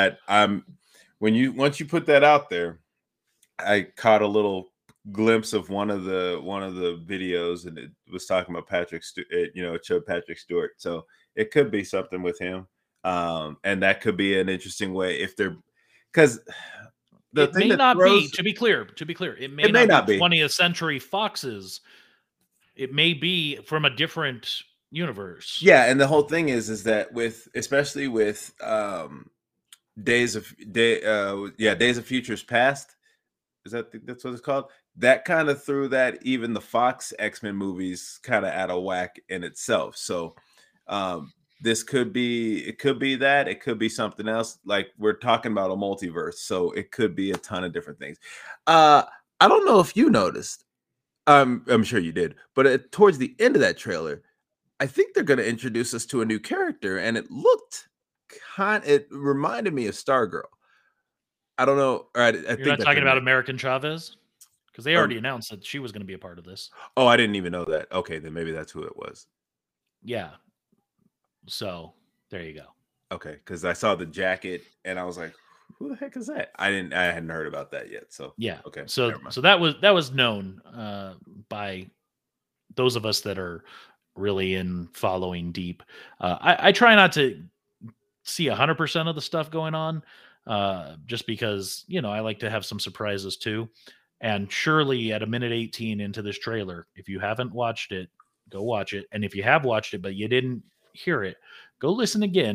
once you put that out there, I caught a little glimpse of one of the videos, and it was talking about it showed Patrick Stewart. So it could be something with him. And that could be an interesting way if they're, because it may not be, to be clear, it may not be 20th Century Fox's. It may be from a different universe. Yeah, and the whole thing is that especially with Days of Futures Past, that's what it's called. That kind of threw that even the Fox X-Men movies kind of out of whack in itself. So this could be that, it could be something else. Like, we're talking about a multiverse, so it could be a ton of different things. I don't know if you noticed. I'm sure you did, but towards the end of that trailer, I think they're going to introduce us to a new character, and it reminded me of Stargirl. I don't know. You're not talking about American Chavez? Because they already announced that she was going to be a part of this. Oh, I didn't even know that. Okay, then maybe that's who it was. Yeah. So there you go. Okay, because I saw the jacket and I was like, who the heck is that? I hadn't heard about that yet. So yeah. Okay. So that was known by those of us that are really in following deep. I try not to see 100% of the stuff going on, just because I like to have some surprises too. And surely at a minute 18 into this trailer, if you haven't watched it, go watch it. And if you have watched it but you didn't hear it, go listen again.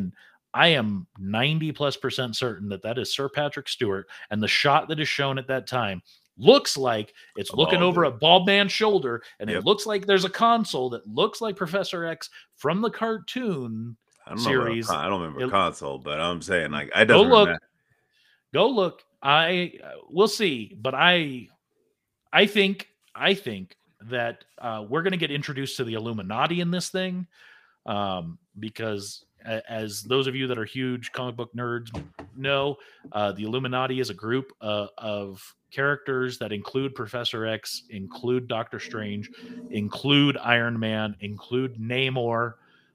I am 90+% certain that is Sir Patrick Stewart, and the shot that is shown at that time looks like it's looking over a bald man's shoulder, and it looks like there's a console that looks like Professor X from the cartoon series. I don't remember console, but I'm saying like I don't look. Go look. We'll see, but I think that we're going to get introduced to the Illuminati in this thing, because as those of you that are huge comic book nerds know, the Illuminati is a group of characters that include Professor X, include Doctor Strange, include Iron Man, include Namor.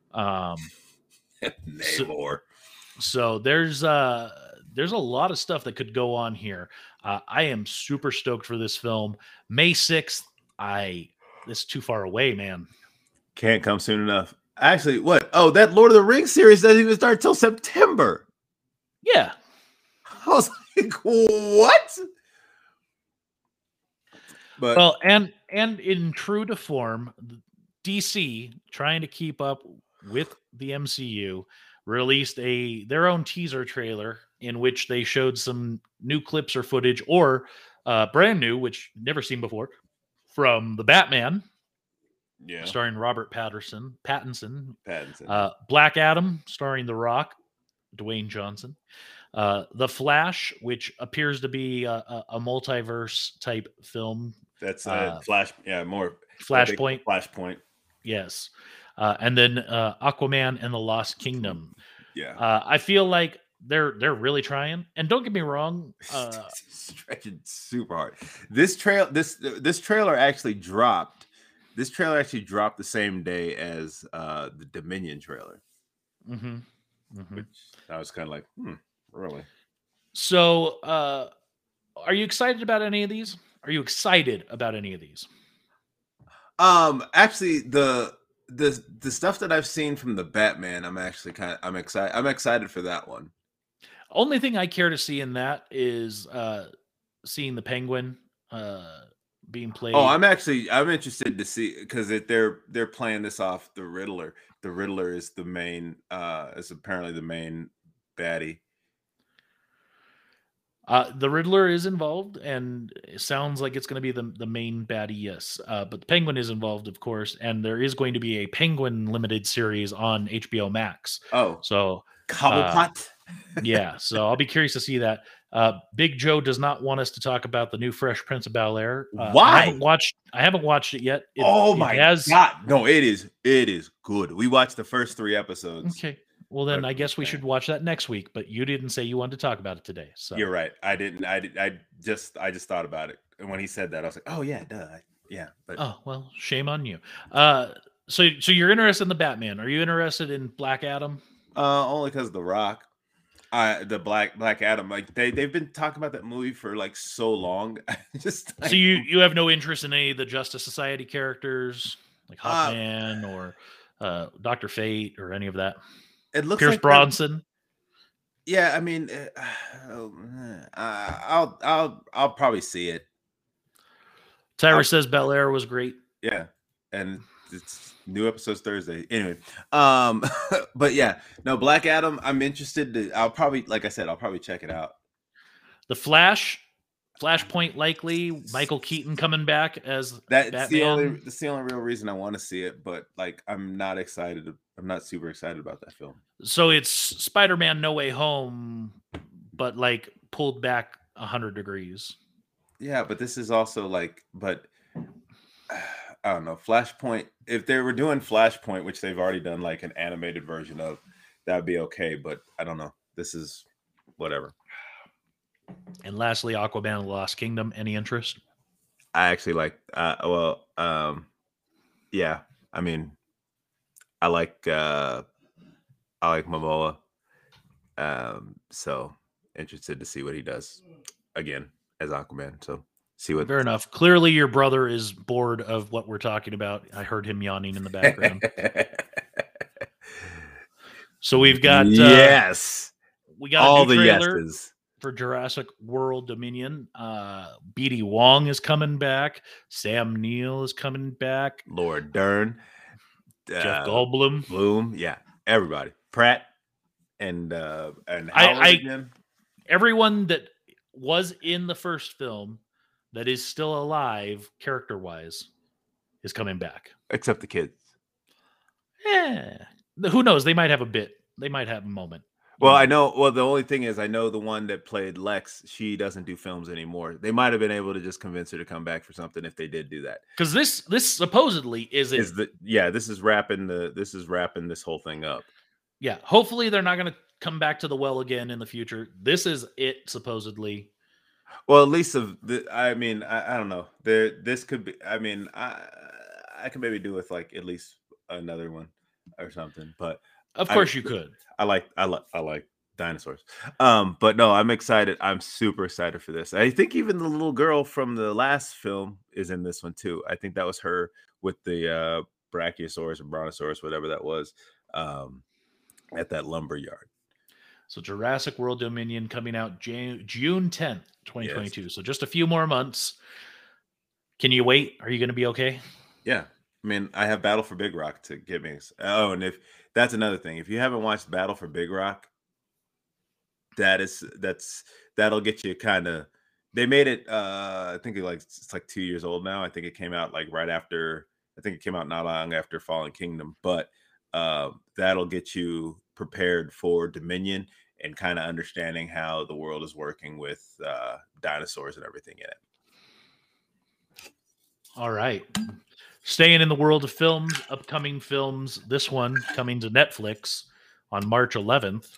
Namor. So there's a lot of stuff that could go on here. I am super stoked for this film. May 6th. This is too far away, man. Can't come soon enough. Actually, what? Oh, that Lord of the Rings series doesn't even start till September. Yeah. I was like, what? But well, and in true to form, DC, trying to keep up with the MCU, released their own teaser trailer in which they showed some new clips or footage, or brand new, which never seen before, from the Batman. Yeah. Starring Robert Pattinson. Black Adam, starring The Rock, Dwayne Johnson. The Flash, which appears to be a multiverse type film. That's Flash. Yeah, more Flashpoint. Flashpoint. Yes. And then Aquaman and the Lost Kingdom. Yeah. I feel like they're really trying. And don't get me wrong, stretching super hard. This trailer actually dropped. This trailer actually dropped the same day as the Dominion trailer. Mm-hmm. Mm-hmm. Which I was kind of like, really? So, are you excited about any of these? Actually, the stuff that I've seen from the Batman, I'm excited. I'm excited for that one. Only thing I care to see in that is seeing the Penguin being played. Oh, I'm interested to see, because they're playing this off the Riddler. The Riddler is the main is apparently the main baddie. The Riddler is involved, and it sounds like it's going to be the main baddie, yes. But the Penguin is involved, of course, and there is going to be a Penguin limited series on HBO Max. Oh, so Cobblepot. Yeah, so I'll be curious to see that. Big Joe does not want us to talk about the new Fresh Prince of Bel-Air. Why? I haven't watched it yet. God! No, it is good. We watched the first 3 episodes. Okay. Well, then I guess we should watch that next week. But you didn't say you wanted to talk about it today. So you're right. I didn't. I just thought about it, and when he said that, I was like, oh yeah, duh, yeah. But oh well, shame on you. So you're interested in the Batman? Are you interested in Black Adam? Only because of The Rock. The Black Adam, like they've been talking about that movie for like so long. So you have no interest in any of the Justice Society characters, like Hawkman or Dr. Fate or any of that? It looks Pierce like Bronson. Yeah, I mean, I'll probably see it. Tyra says Bel-Air was great. Yeah, and it's new episodes Thursday. Anyway, but yeah, no, Black Adam. I'm interested. I'll probably, like I said, I'll probably check it out. The Flashpoint likely. Michael Keaton coming back as Batman. That's the only real reason I want to see it. But like, I'm not excited. I'm not super excited about that film. So it's Spider-Man No Way Home, but like pulled back 100 degrees. Yeah, but this is also like, but I don't know, Flashpoint. If they were doing Flashpoint, which they've already done like an animated version of, that'd be okay. But I don't know. This is whatever. And lastly, Aquaman and the Lost Kingdom. Any interest? I actually like. Yeah. I mean, I like Momoa. So interested to see what he does again as Aquaman. So see what. Fair enough. Clearly, your brother is bored of what we're talking about. I heard him yawning in the background. So we've got yes, we got all the yeses for Jurassic World Dominion. BD Wong is coming back. Sam Neill is coming back. Laura Dern. Jeff Goldblum. Yeah, everybody. Pratt. and Howard I again. everyone that was in the first film that is still alive, character wise, is coming back. Except the kids. Yeah, who knows? They might have a bit. They might have a moment. Well, I know. Well, the only thing is, I know the one that played Lex. She doesn't do films anymore. They might have been able to just convince her to come back for something if they did do that. Because this supposedly is it. This is wrapping this whole thing up. Yeah, hopefully they're not going to come back to the well again in the future. This is it supposedly. Well, at least I mean, I don't know. This could be. I mean, I can maybe do with like at least another one or something. But of course you could. I like dinosaurs. But no, I'm excited. I'm super excited for this. I think even the little girl from the last film is in this one too. I think that was her with the Brachiosaurus or Brontosaurus, whatever that was, at that lumber yard. So Jurassic World Dominion coming out June 10th, 2022. Yes. So just a few more months. Can you wait? Are you going to be okay? Yeah. I mean, I have Battle for Big Rock to get me. Oh, and if that's another thing, if you haven't watched Battle for Big Rock, that'll get you kind of. They made it. I think it's like 2 years old now. I think it came out like right after. I think it came out not long after Fallen Kingdom, but that'll get you prepared for Dominion and kind of understanding how the world is working with dinosaurs and everything in it. All right. Staying in the world of films, upcoming films, this one coming to Netflix on March 11th.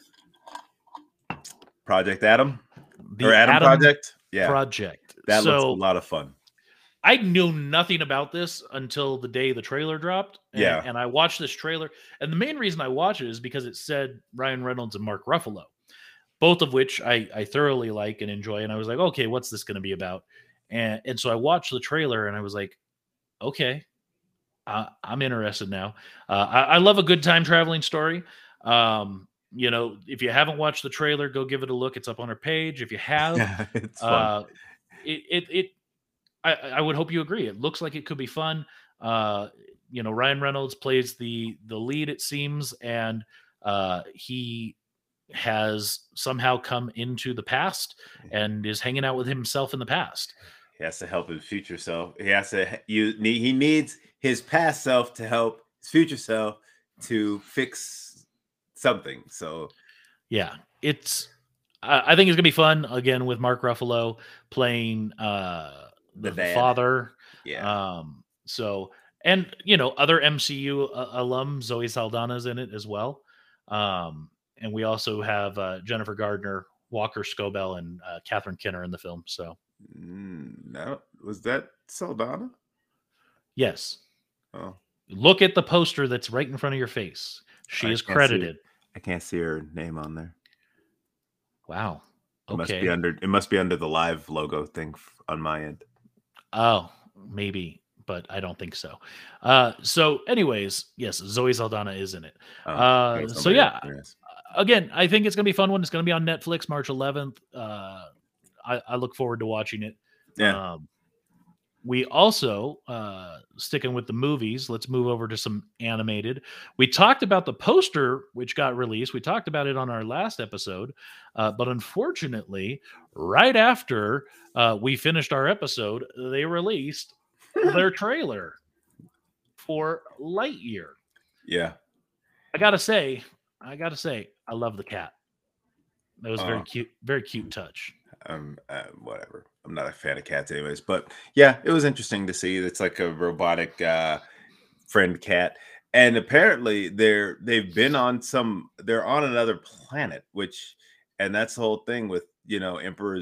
Project Adam? Or Adam Project? Yeah. Project. That looks a lot of fun. I knew nothing about this until the day the trailer dropped. And I watched this trailer. And the main reason I watched it is because it said Ryan Reynolds and Mark Ruffalo, both of which I thoroughly like and enjoy. And I was like, okay, what's this going to be about? And so I watched the trailer and I was like, okay, I'm interested now. I love a good time traveling story. You know, if you haven't watched the trailer, go give it a look. It's up on our page. If you have, it's fun. I would hope you agree. It looks like it could be fun. You know, Ryan Reynolds plays the lead, it seems, and he has somehow come into the past and is hanging out with himself in the past. He has to help his future self. He needs his past self to help his future self to fix something. So, yeah, I think it's gonna be fun again with Mark Ruffalo playing the father. Yeah. So, and you know, other MCU alum Zoe Saldana's in it as well. And we also have Jennifer Gardner, Walker Scobell, and Catherine Kinner in the film. So, no, was that Saldana? Yes. Oh, look at the poster that's right in front of your face. She is credited. I can't see her name on there. Wow. Okay. It must be under the live logo thing on my end. Oh, maybe, but I don't think so. So anyways, yes, Zoe Saldana is in it. So yeah, again, I think it's going to be a fun one. It's going to be on Netflix March 11th. I look forward to watching it. Yeah. We also, sticking with the movies, let's move over to some animated. We talked about the poster, which got released. We talked about it on our last episode. But unfortunately, right after we finished our episode, they released their trailer for Lightyear. Yeah. I gotta say, I love the cat. That was very cute touch. Whatever. I'm not a fan of cats anyways, but yeah, it was interesting to see. It's like a robotic friend cat. And apparently they're on another planet, and that's the whole thing with, you know, Emperor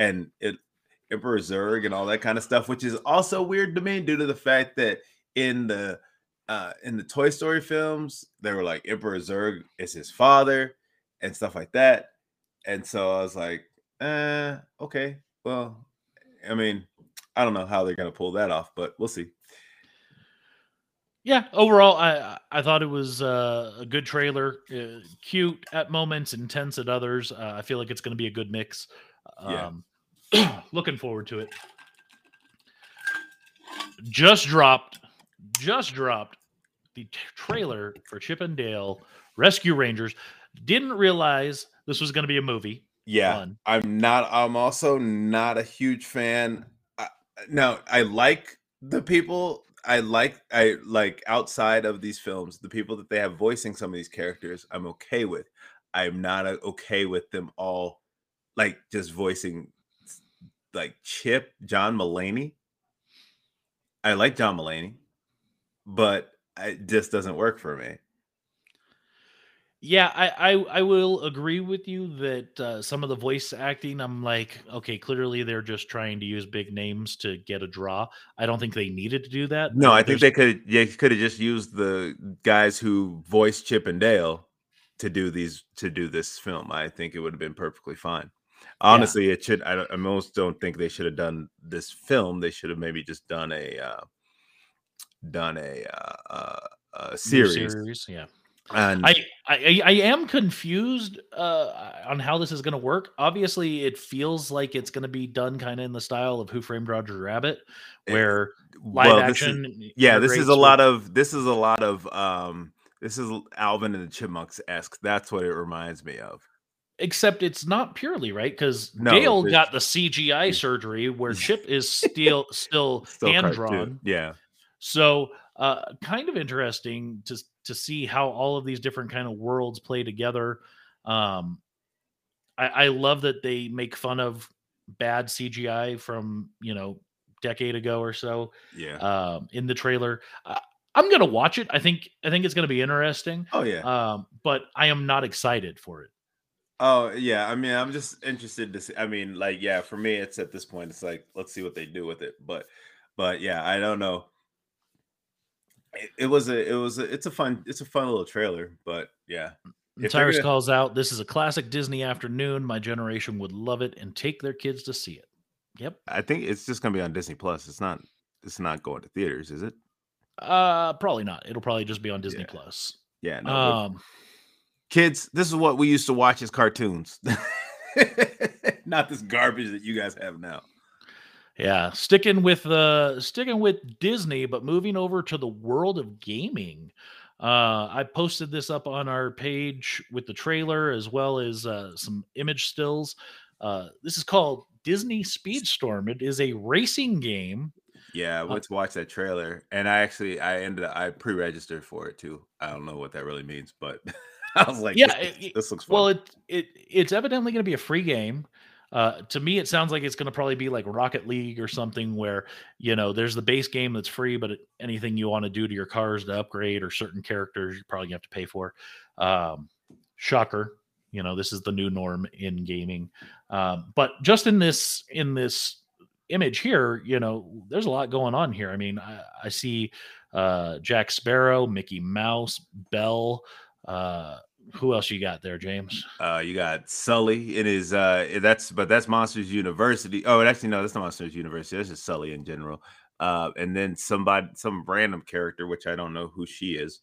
Zurg and all that kind of stuff, which is also weird to me due to the fact that in the Toy Story films, they were like Emperor Zurg is his father and stuff like that. And so I was like, okay, well, I mean, I don't know how they're going to pull that off, but we'll see. Yeah, overall, I thought it was a good trailer, cute at moments, intense at others. I feel like it's going to be a good mix. Looking forward to it. Just dropped the trailer for Chip and Dale Rescue Rangers. Didn't realize this was going to be a movie. Yeah, One. I'm also not a huge fan. No, I like the people. I like outside of these films, the people that they have voicing some of these characters. I'm okay with. I'm not okay with them all, like just voicing, like Chip, John Mulaney. I like John Mulaney, but it just doesn't work for me. Yeah, I will agree with you that some of the voice acting, I'm like, okay, clearly they're just trying to use big names to get a draw. I don't think they needed to do that. No, I think There's they could have just used the guys who voiced Chip and Dale to do this film. I think it would have been perfectly fine. yeah, Honestly, it should. I almost don't think they should have done this film. They should have maybe just done a new series. series. Yeah, And I am confused on how this is going to work. Obviously, it feels like it's going to be done kind of in the style of Who Framed Roger Rabbit, it, where live well, action this is a integrates with. lot of this is Alvin and the Chipmunks esque. That's what it reminds me of. Except it's not purely right because No, Dale got the CGI surgery where Chip is still still hand cartoon. drawn. Yeah. So kind of interesting to see how all of these different kind of worlds play together. Um, I love that they make fun of bad CGI from decade ago or so. Yeah. In the trailer, I'm gonna watch it. I think it's gonna be interesting. Oh yeah. But I am not excited for it. Oh yeah, I mean, I'm just interested to see. I mean, like, yeah, for me, it's at this point, it's like, let's see what they do with it. But yeah, I don't know. It's a fun little trailer. But yeah, And if they're Tyrus gonna, calls out, "This is a classic Disney afternoon. My generation would love it and take their kids to see it." Yep. I think it's just gonna be on Disney Plus. It's not going to theaters, is it? Probably not. It'll probably just be on Disney Yeah, Plus. yeah, no. But Um, kids, this is what we used to watch as cartoons, not this garbage that you guys have now. yeah, sticking with Disney, but moving over to the world of gaming. I posted this up on our page with the trailer as well as some image stills. This is called Disney Speedstorm. It is a racing game. Yeah, I Uh, went to watch that trailer, and I pre-registered for it too. I don't know what that really means, but I was like, yeah, this looks fun. well, it's evidently going to be a free game. To me, it sounds like it's going to probably be like Rocket League or something where there's the base game that's free, but anything you want to do to your cars to upgrade or certain characters, you're probably gonna have to pay for. Shocker, this is the new norm in gaming. But just in this image here, there's a lot going on here. I mean, I see Jack Sparrow, Mickey Mouse, Belle. Who else you got there, James? You got Sully in his that's Monsters University. Oh, actually no, that's not Monsters University. That's just Sully in general. And then some random character, which I don't know who she is.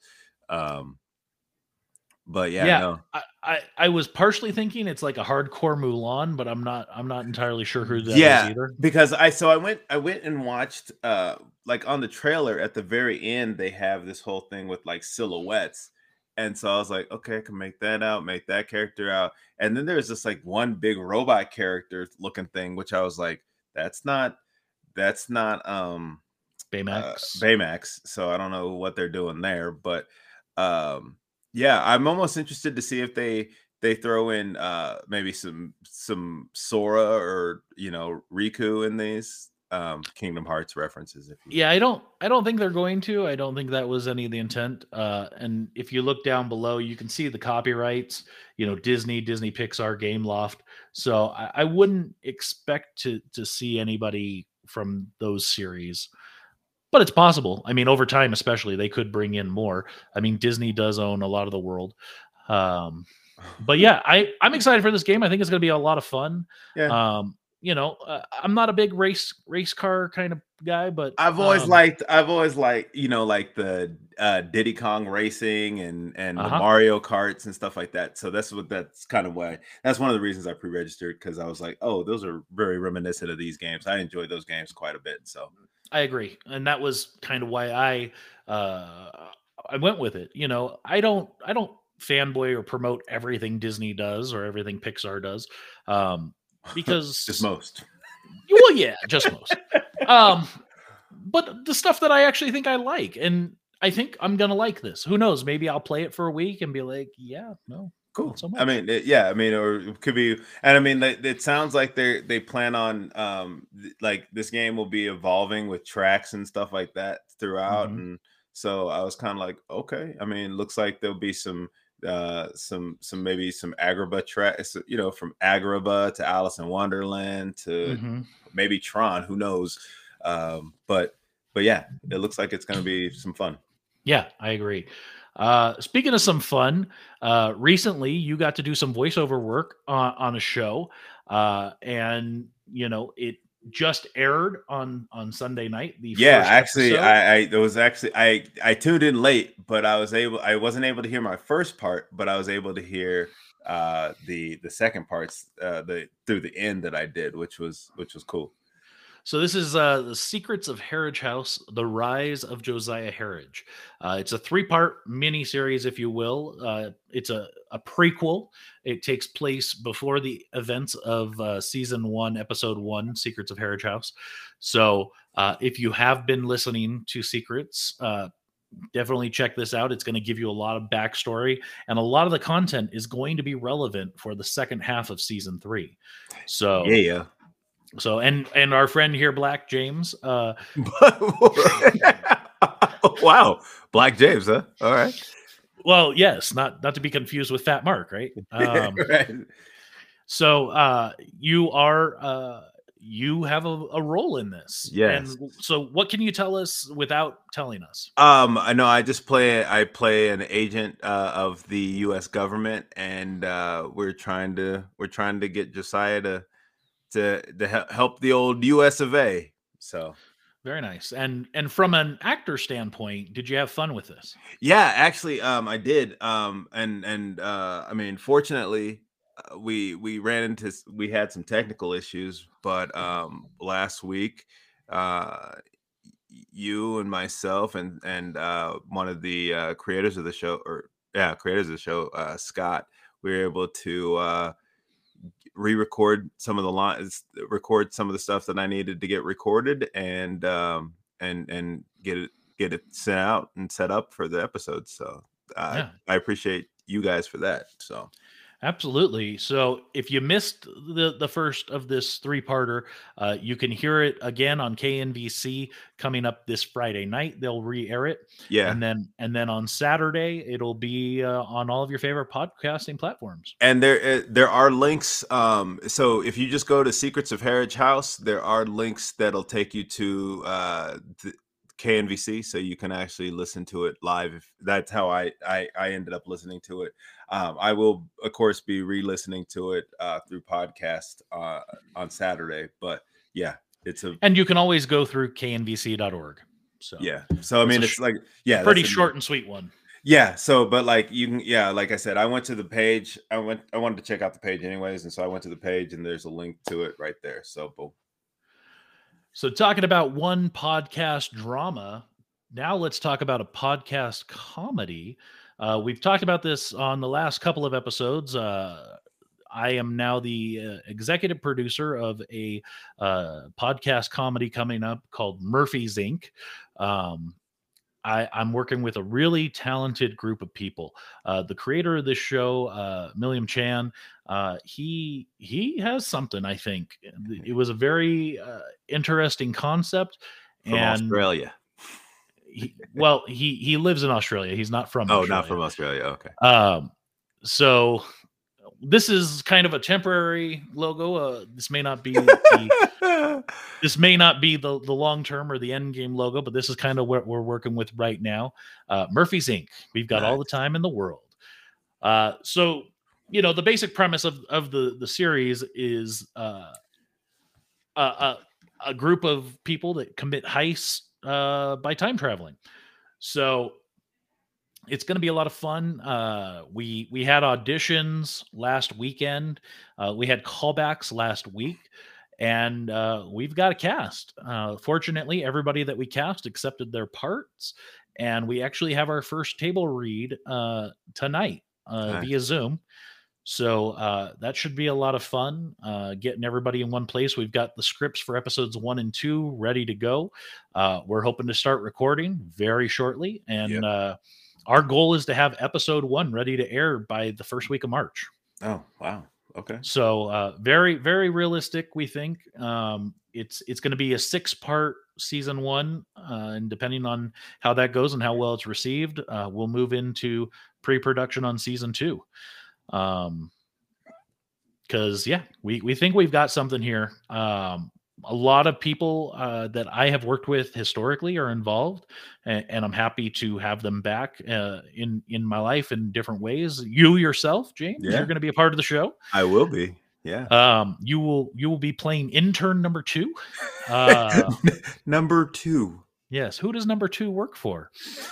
But yeah, Yeah, no. I was partially thinking it's like a hardcore Mulan, but I'm not entirely sure who that is Yeah, either. because I went and watched like on the trailer at the very end, they have this whole thing with like silhouettes. And so I was like, okay, I can make that out, make that character out. And then there's this like one big robot character looking thing, which I was like, that's not Baymax. Baymax. So I don't know what they're doing there, but yeah, I'm almost interested to see if they throw in maybe some Sora or Riku in these Kingdom Hearts references. Yeah, I don't think they're going to. I don't think that was any of the intent. And if you look down below, you can see the copyrights. Disney, Pixar, Gameloft. So I wouldn't expect to see anybody from those series. But it's possible. I mean, over time, especially, they could bring in more. I mean, Disney does own a lot of the world. But yeah, I'm excited for this game. I think it's going to be a lot of fun. Yeah. I'm not a big race car kind of guy, but I've always liked like the Diddy Kong racing and the Mario Karts and stuff like that. So that's one of the reasons I pre-registered, because I was like, oh, those are very reminiscent of these games. I enjoyed those games quite a bit. So I agree, and that was kind of why I went with it. I don't fanboy or promote everything Disney does or everything Pixar does, because Just most. well, yeah, just most. But the stuff that I actually think I like, and I think I'm gonna like this. Who knows? Maybe I'll play it for a week and be like, yeah, no, Cool. not so much. I mean, yeah. I mean, or it could be, and I mean, it sounds like they plan on like this game will be evolving with tracks and stuff like that throughout, Mhm. and so I was kind of like, okay. I mean, looks like there'll be some maybe some Agrabah tracks, from Agrabah to Alice in Wonderland to Mhm. maybe Tron. Who knows? But yeah, it looks like it's going to be some fun. Yeah, I agree. Speaking of some fun, recently you got to do some voiceover work on a show, and it just aired on Sunday night. The Yeah, first actually, episode. I tuned in late, but I wasn't able to hear my first part, but I was able to hear the second parts through the end that I did, which was cool. So this is the Secrets of Harridge House: The Rise of Josiah Harridge. It's a 3-part miniseries, if you will. It's a prequel. It takes place before the events of season 1, episode 1, Secrets of Harridge House. So if you have been listening to Secrets, definitely check this out. It's going to give you a lot of backstory, and a lot of the content is going to be relevant for the second half of season 3. So. Yeah. So and our friend here, Black James. Wow, Black James, huh? All right. Well, yes, not to be confused with Fat Mark, right? Right. So you have a role in this, Yes. and so what can you tell us without telling us? I know I play an agent of the U.S. government, and we're trying to get Josiah to help the old U.S. of A. So Very nice. And from an actor standpoint, did you have fun with this? yeah, actually, I did. And I mean, fortunately, we had some technical issues, but last week, you and myself and one of the creators of the show, Scott, we were able to re-record some of the lines, record some of the stuff that I needed to get recorded, and get it sent out and set up for the episode. So Yeah. I appreciate you guys for that. So Absolutely. So if you missed the first of this 3-parter, you can hear it again on KNVC coming up this Friday night. They'll re-air it, yeah, and then on Saturday it'll be on all of your favorite podcasting platforms. and there are links. So if you just go to Secrets of Harridge House, there are links that'll take you to the KNVC, so you can actually listen to it live. If that's how I ended up listening to it. I will, of course, be re-listening to it through podcast on Saturday. But yeah, And you can always go through knvc.org. So yeah. So I mean, it's like pretty short and sweet one. Yeah. So, but like you can, like I said, I went to the page. I wanted to check out the page anyways, and so I went to the page, and there's a link to it right there. So boom. So talking about one podcast drama, now let's talk about a podcast comedy. We've talked about this on the last couple of episodes. I am now the executive producer of a podcast comedy coming up called Murphy's Inc. I'm working with a really talented group of people. The creator of this show, Milliam Chan, he has something. I think it was a very interesting concept. From Australia. He lives in Australia. He's not from Australia. Not from Australia. Okay. So this is kind of a temporary logo. This may not be this may not be the long term or the end game logo, but this is kind of what we're working with right now. Murphy's Inc. We've got all the time in the world. So the basic premise of the series is a group of people that commit heists by time traveling. So it's going to be a lot of fun. We had auditions last weekend. We had callbacks last week, and we've got a cast. Fortunately, everybody that we cast accepted their parts, and we actually have our first table read tonight. Nice. via Zoom. So that should be a lot of fun, getting everybody in one place. We've got the scripts for episodes 1 and 2 ready to go. We're hoping to start recording very shortly. And our goal is to have episode 1 ready to air by the first week of March. Oh, wow. Okay. So very, very realistic, we think. It's going to be a 6-part season 1. And depending on how that goes and how well it's received, we'll move into pre-production on season 2. Because we think we've got something here. A lot of people that I have worked with historically are involved, and I'm happy to have them back in my life in different ways. You yourself, James, you're going to be a part of the show. I will be. Yeah. You will be playing intern number 2. Number 2. Yes. Who does number 2 work for?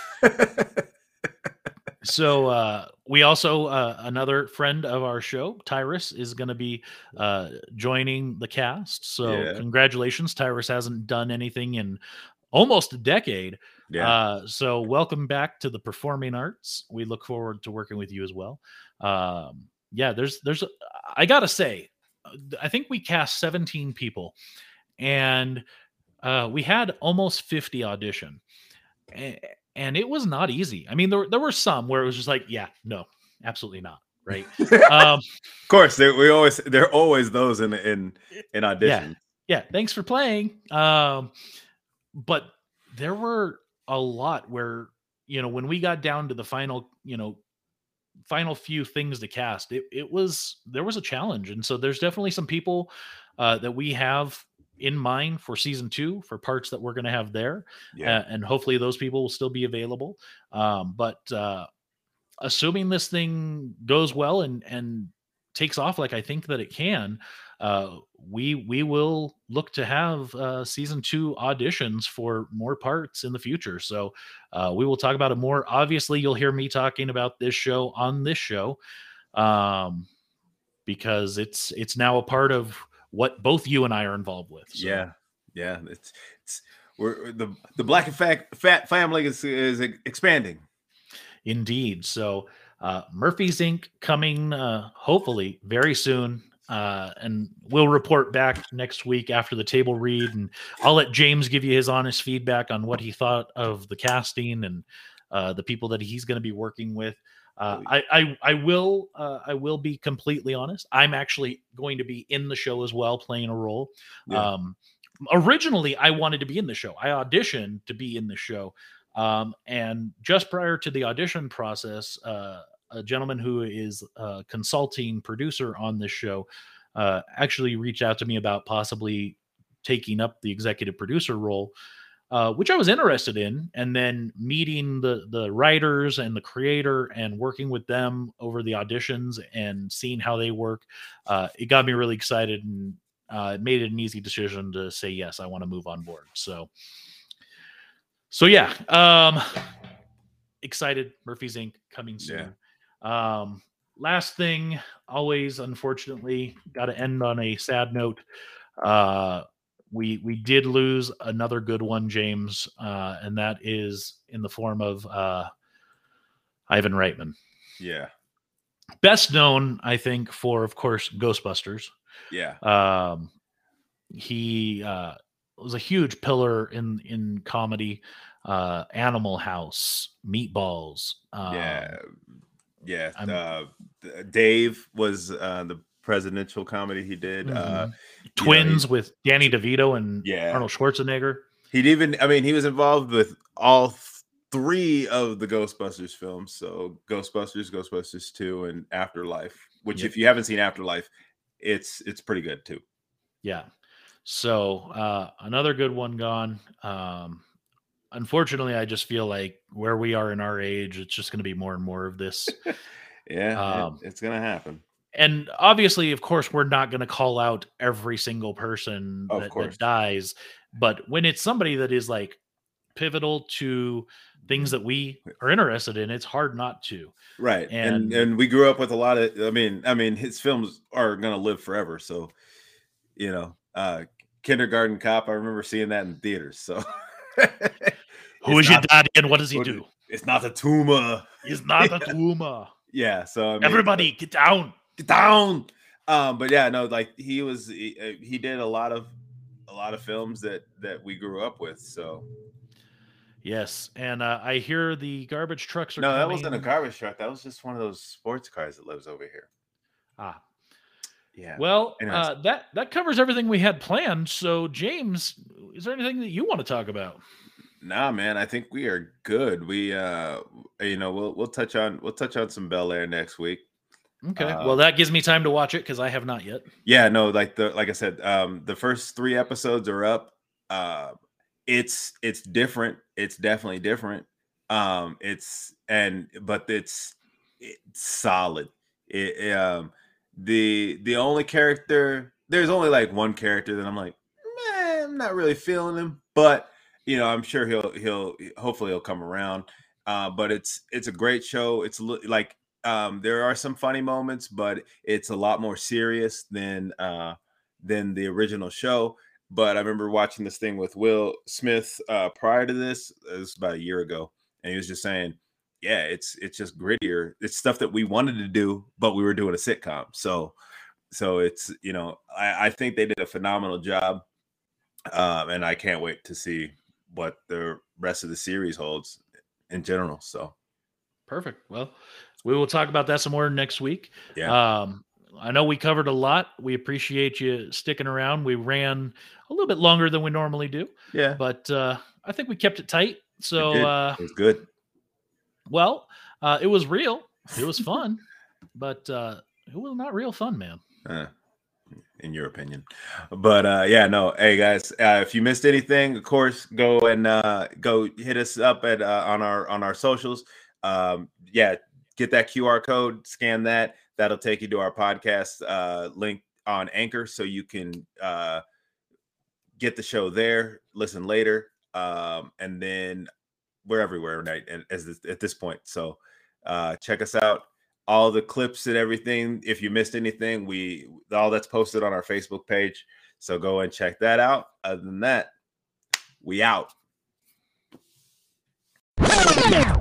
So we also, another friend of our show, Tyrus, is going to be joining the cast. So congratulations. Tyrus hasn't done anything in almost a decade. Yeah. So welcome back to the performing arts. We look forward to working with you as well. There's I got to say, I think we cast 17 people, and we had almost 50 audition. And it was not easy. I mean, there were some where it was just like, no, absolutely not. Right. Of course, there are always those in auditions. Yeah. Thanks for playing. But there were a lot where, when we got down to the final few things to cast, there was a challenge. And so there's definitely some people that we have in mind for season 2 for parts that we're going to have there. And hopefully those people will still be available. But assuming this thing goes well and takes off like I think that it can, we will look to have season 2 auditions for more parts in the future. So we will talk about it more. Obviously, you'll hear me talking about this show on this show, because it's now a part of what both you and I are involved with. So. Yeah. It's we're the Black and Fat family is expanding. Indeed. So Murphy's Inc. coming hopefully very soon. And we'll report back next week after the table read, and I'll let James give you his honest feedback on what he thought of the casting and the people that he's going to be working with. I will be completely honest. I'm actually going to be in the show as well, playing a role. Yeah. Originally, I wanted to be in the show. I auditioned to be in the show. And just prior to the audition process, a gentleman who is a consulting producer on this show actually reached out to me about possibly taking up the executive producer role, which I was interested in. And then meeting the writers and the creator and working with them over the auditions and seeing how they work, it got me really excited, and it made it an easy decision to say, yes, I want to move on board. So yeah, excited. Murphy's Inc. coming soon. Last thing, always, unfortunately, got to end on a sad note. We did lose another good one, James, and that is in the form of Ivan Reitman. Yeah. Best known, I think, for, of course, Ghostbusters. Yeah. He was a huge pillar in comedy. Animal House, Meatballs. Dave was the presidential comedy he did. Twins with Danny DeVito and Arnold Schwarzenegger. He was involved with all 3 of the Ghostbusters films. So Ghostbusters 2, and Afterlife, which if you haven't seen Afterlife, it's pretty good too. Yeah. So another good one gone. Unfortunately, I just feel like where we are in our age, it's just going to be more and more of this. It's going to happen. And obviously, of course, we're not going to call out every single person that dies. But when it's somebody that is like pivotal to things that we are interested in, it's hard not to. Right. And we grew up with a lot of, I mean, his films are going to live forever. So, Kindergarten Cop, I remember seeing that in theaters. So who is your daddy and what does he do? It's not the tumor. It's not the tumor. Yeah. So I mean, Everybody, get down. get down. But yeah, no, like he did a lot of films that we grew up with. So Yes, and I hear the garbage trucks are no, that coming. wasn't a garbage truck. That was just one of those sports cars that lives over here. Ah, Yeah. well, Anyways. that covers everything we had planned. So, James, is there anything that you want to talk about? Nah, man, I think we are good. We we'll touch on some Bel Air next week. Okay. Well, that gives me time to watch it because I have not yet. Yeah, no, like I said, the first 3 episodes are up. It's different. It's definitely different. But it's solid. The only character, there's only like one character that I'm like, I'm not really feeling him, but I'm sure he'll hopefully he'll come around. But it's a great show. It's like there are some funny moments, but it's a lot more serious than the original show. But I remember watching this thing with Will Smith prior to this. It was about a year ago, and he was just saying, "Yeah, it's just grittier. It's stuff that we wanted to do, but we were doing a sitcom." So it's I think they did a phenomenal job, and I can't wait to see what the rest of the series holds in general. So perfect. Well, we will talk about that some more next week. yeah. I know we covered a lot. We appreciate you sticking around. We ran a little bit longer than we normally do. Yeah. But I think we kept it tight. So it was good. Well, it was real. It was fun, but it was not real fun, man. In your opinion. But yeah, no. Hey guys, if you missed anything, of course, go and go hit us up at on our socials. Yeah, get that QR code, scan that. That'll take you to our podcast link on Anchor, so you can get the show there, listen later, and then we're everywhere, right? And at this point, so check us out. All the clips and everything. If you missed anything, all that's posted on our Facebook page. So go and check that out. Other than that, we out.